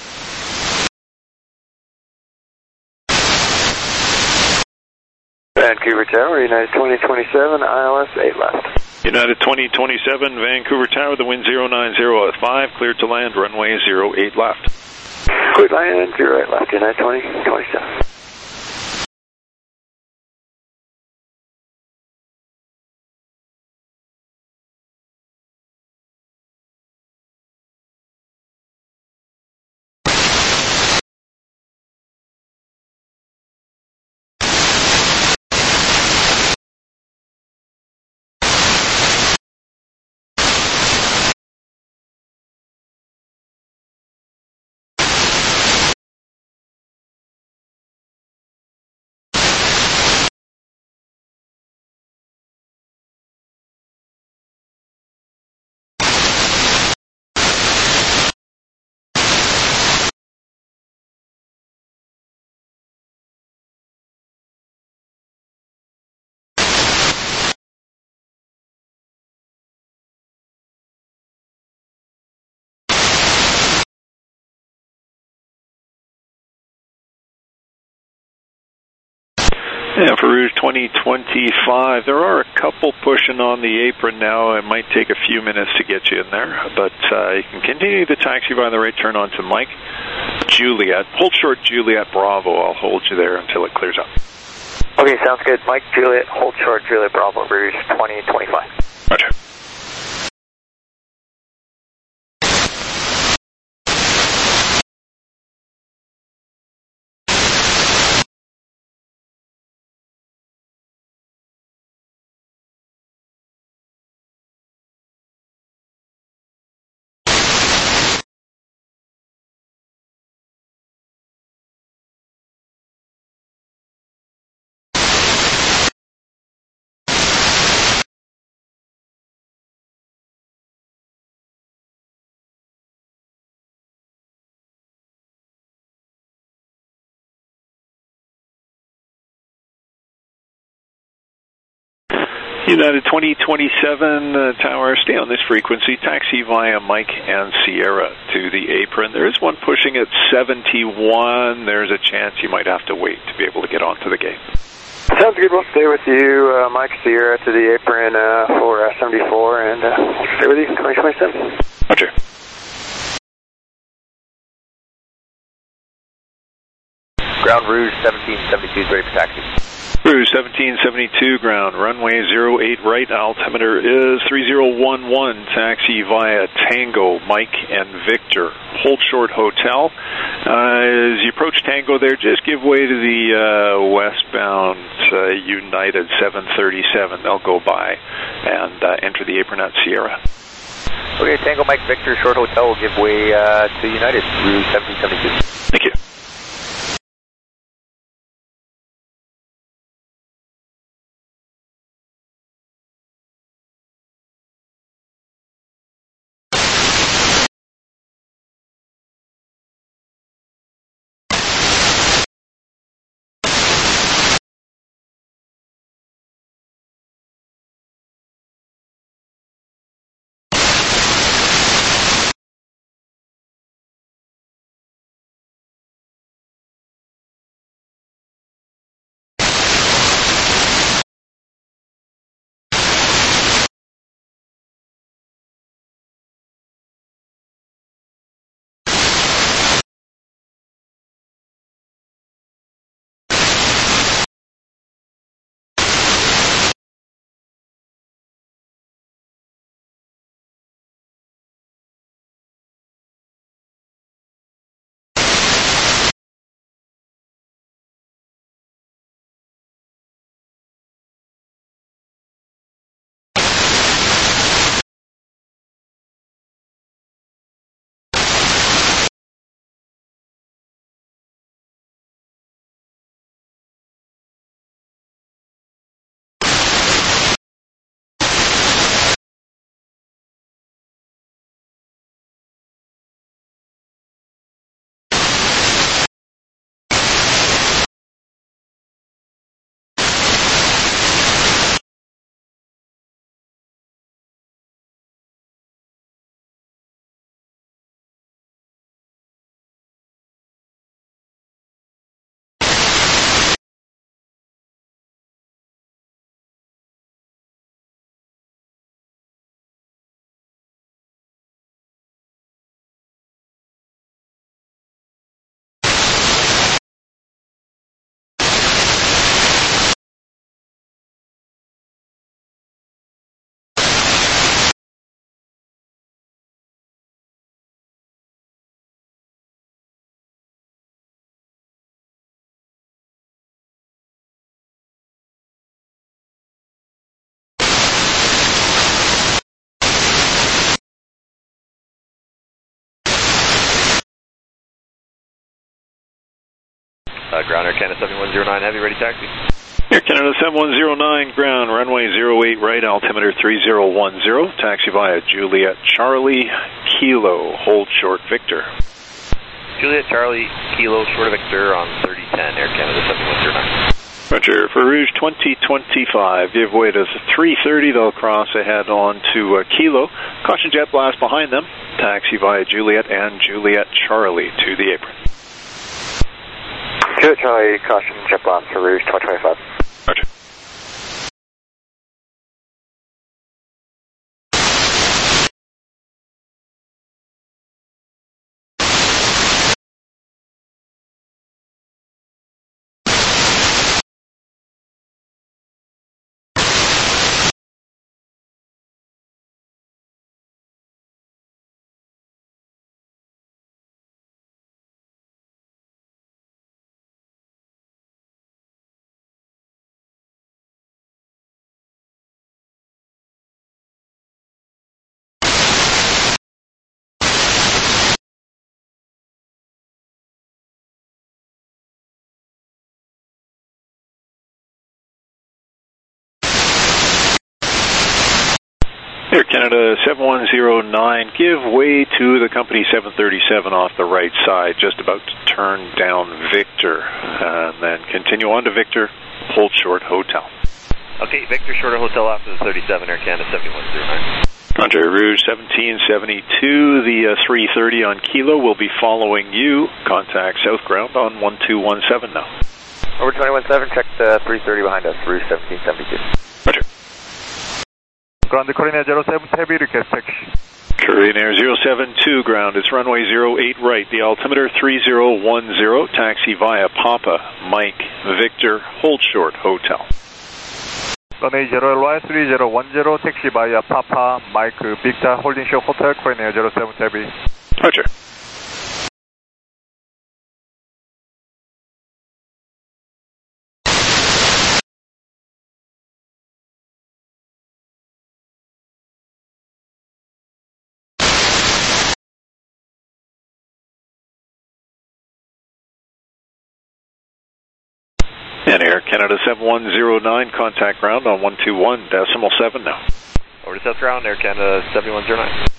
Vancouver Tower, United 2027, ILS 8 left. United 2027, Vancouver Tower, the wind 090 at 5, cleared to land, runway 08 left. Cleared land, 08 left, United 2027. Yeah, for Rouge 2025, there are a couple pushing on the apron now. It might take a few minutes to get you in there, but you can continue the taxi by the right turn onto Mike. Juliet, hold short Juliet Bravo. I'll hold you there until it clears up. Okay, sounds good. Mike, Juliet, hold short Juliet Bravo, Rouge 2025. Roger. United 2027 Tower, stay on this frequency, taxi via Mike and Sierra to the apron. There is one pushing at 71. There's a chance you might have to wait to be able to get onto the gate. Sounds good. We'll stay with you, Mike, Sierra to the apron for 74, and stay with you, 2027. Roger. Ground Rouge 1772 is ready for taxi. Rouge 1772 ground, runway 08 right, altimeter is 3011, taxi via Tango, Mike and Victor, hold short hotel. As you approach Tango there, just give way to the westbound United 737. They'll go by and enter the apron at Sierra. Okay, Tango, Mike, Victor, short hotel will give way to United, Rouge 1772. Thank you. Ground Air Canada 7109 Heavy, ready taxi. Air Canada 7109, ground, runway 08 right, altimeter 3010, taxi via Juliet Charlie, Kilo, hold short Victor. Juliet Charlie, Kilo, short of Victor on 3010, Air Canada 7109. Roger, for Rouge 2025, give way to 330, they'll cross ahead on to Kilo. Caution jet blast behind them, taxi via Juliet and Juliet Charlie to the apron. Juliet Charlie, caution jet blast for Rouge 2025. Roger. Air Canada 7109, give way to the company 737 off the right side, just about to turn down Victor, and then continue on to Victor, hold short hotel. Okay, Victor, short of hotel after the 37, Air Canada 7109. Roger, Rouge 1772, the 330 on Kilo will be following you. Contact South Ground on 1217 now. Over 217, check the 330 behind us, Rouge 1772. Roger. Ground Korean Air 07 Heavy, request taxi. Korean Air 072, ground, it's runway 08 right, the altimeter 3010, taxi via Papa, Mike, Victor, hold short, hotel. Runway 0LY 3010, taxi via Papa, Mike, Victor, holding short, hotel, Korean Air 07 Heavy. Roger. And Air Canada 7109, contact ground on 121.7 now. Over to South Ground, Air Canada 7109.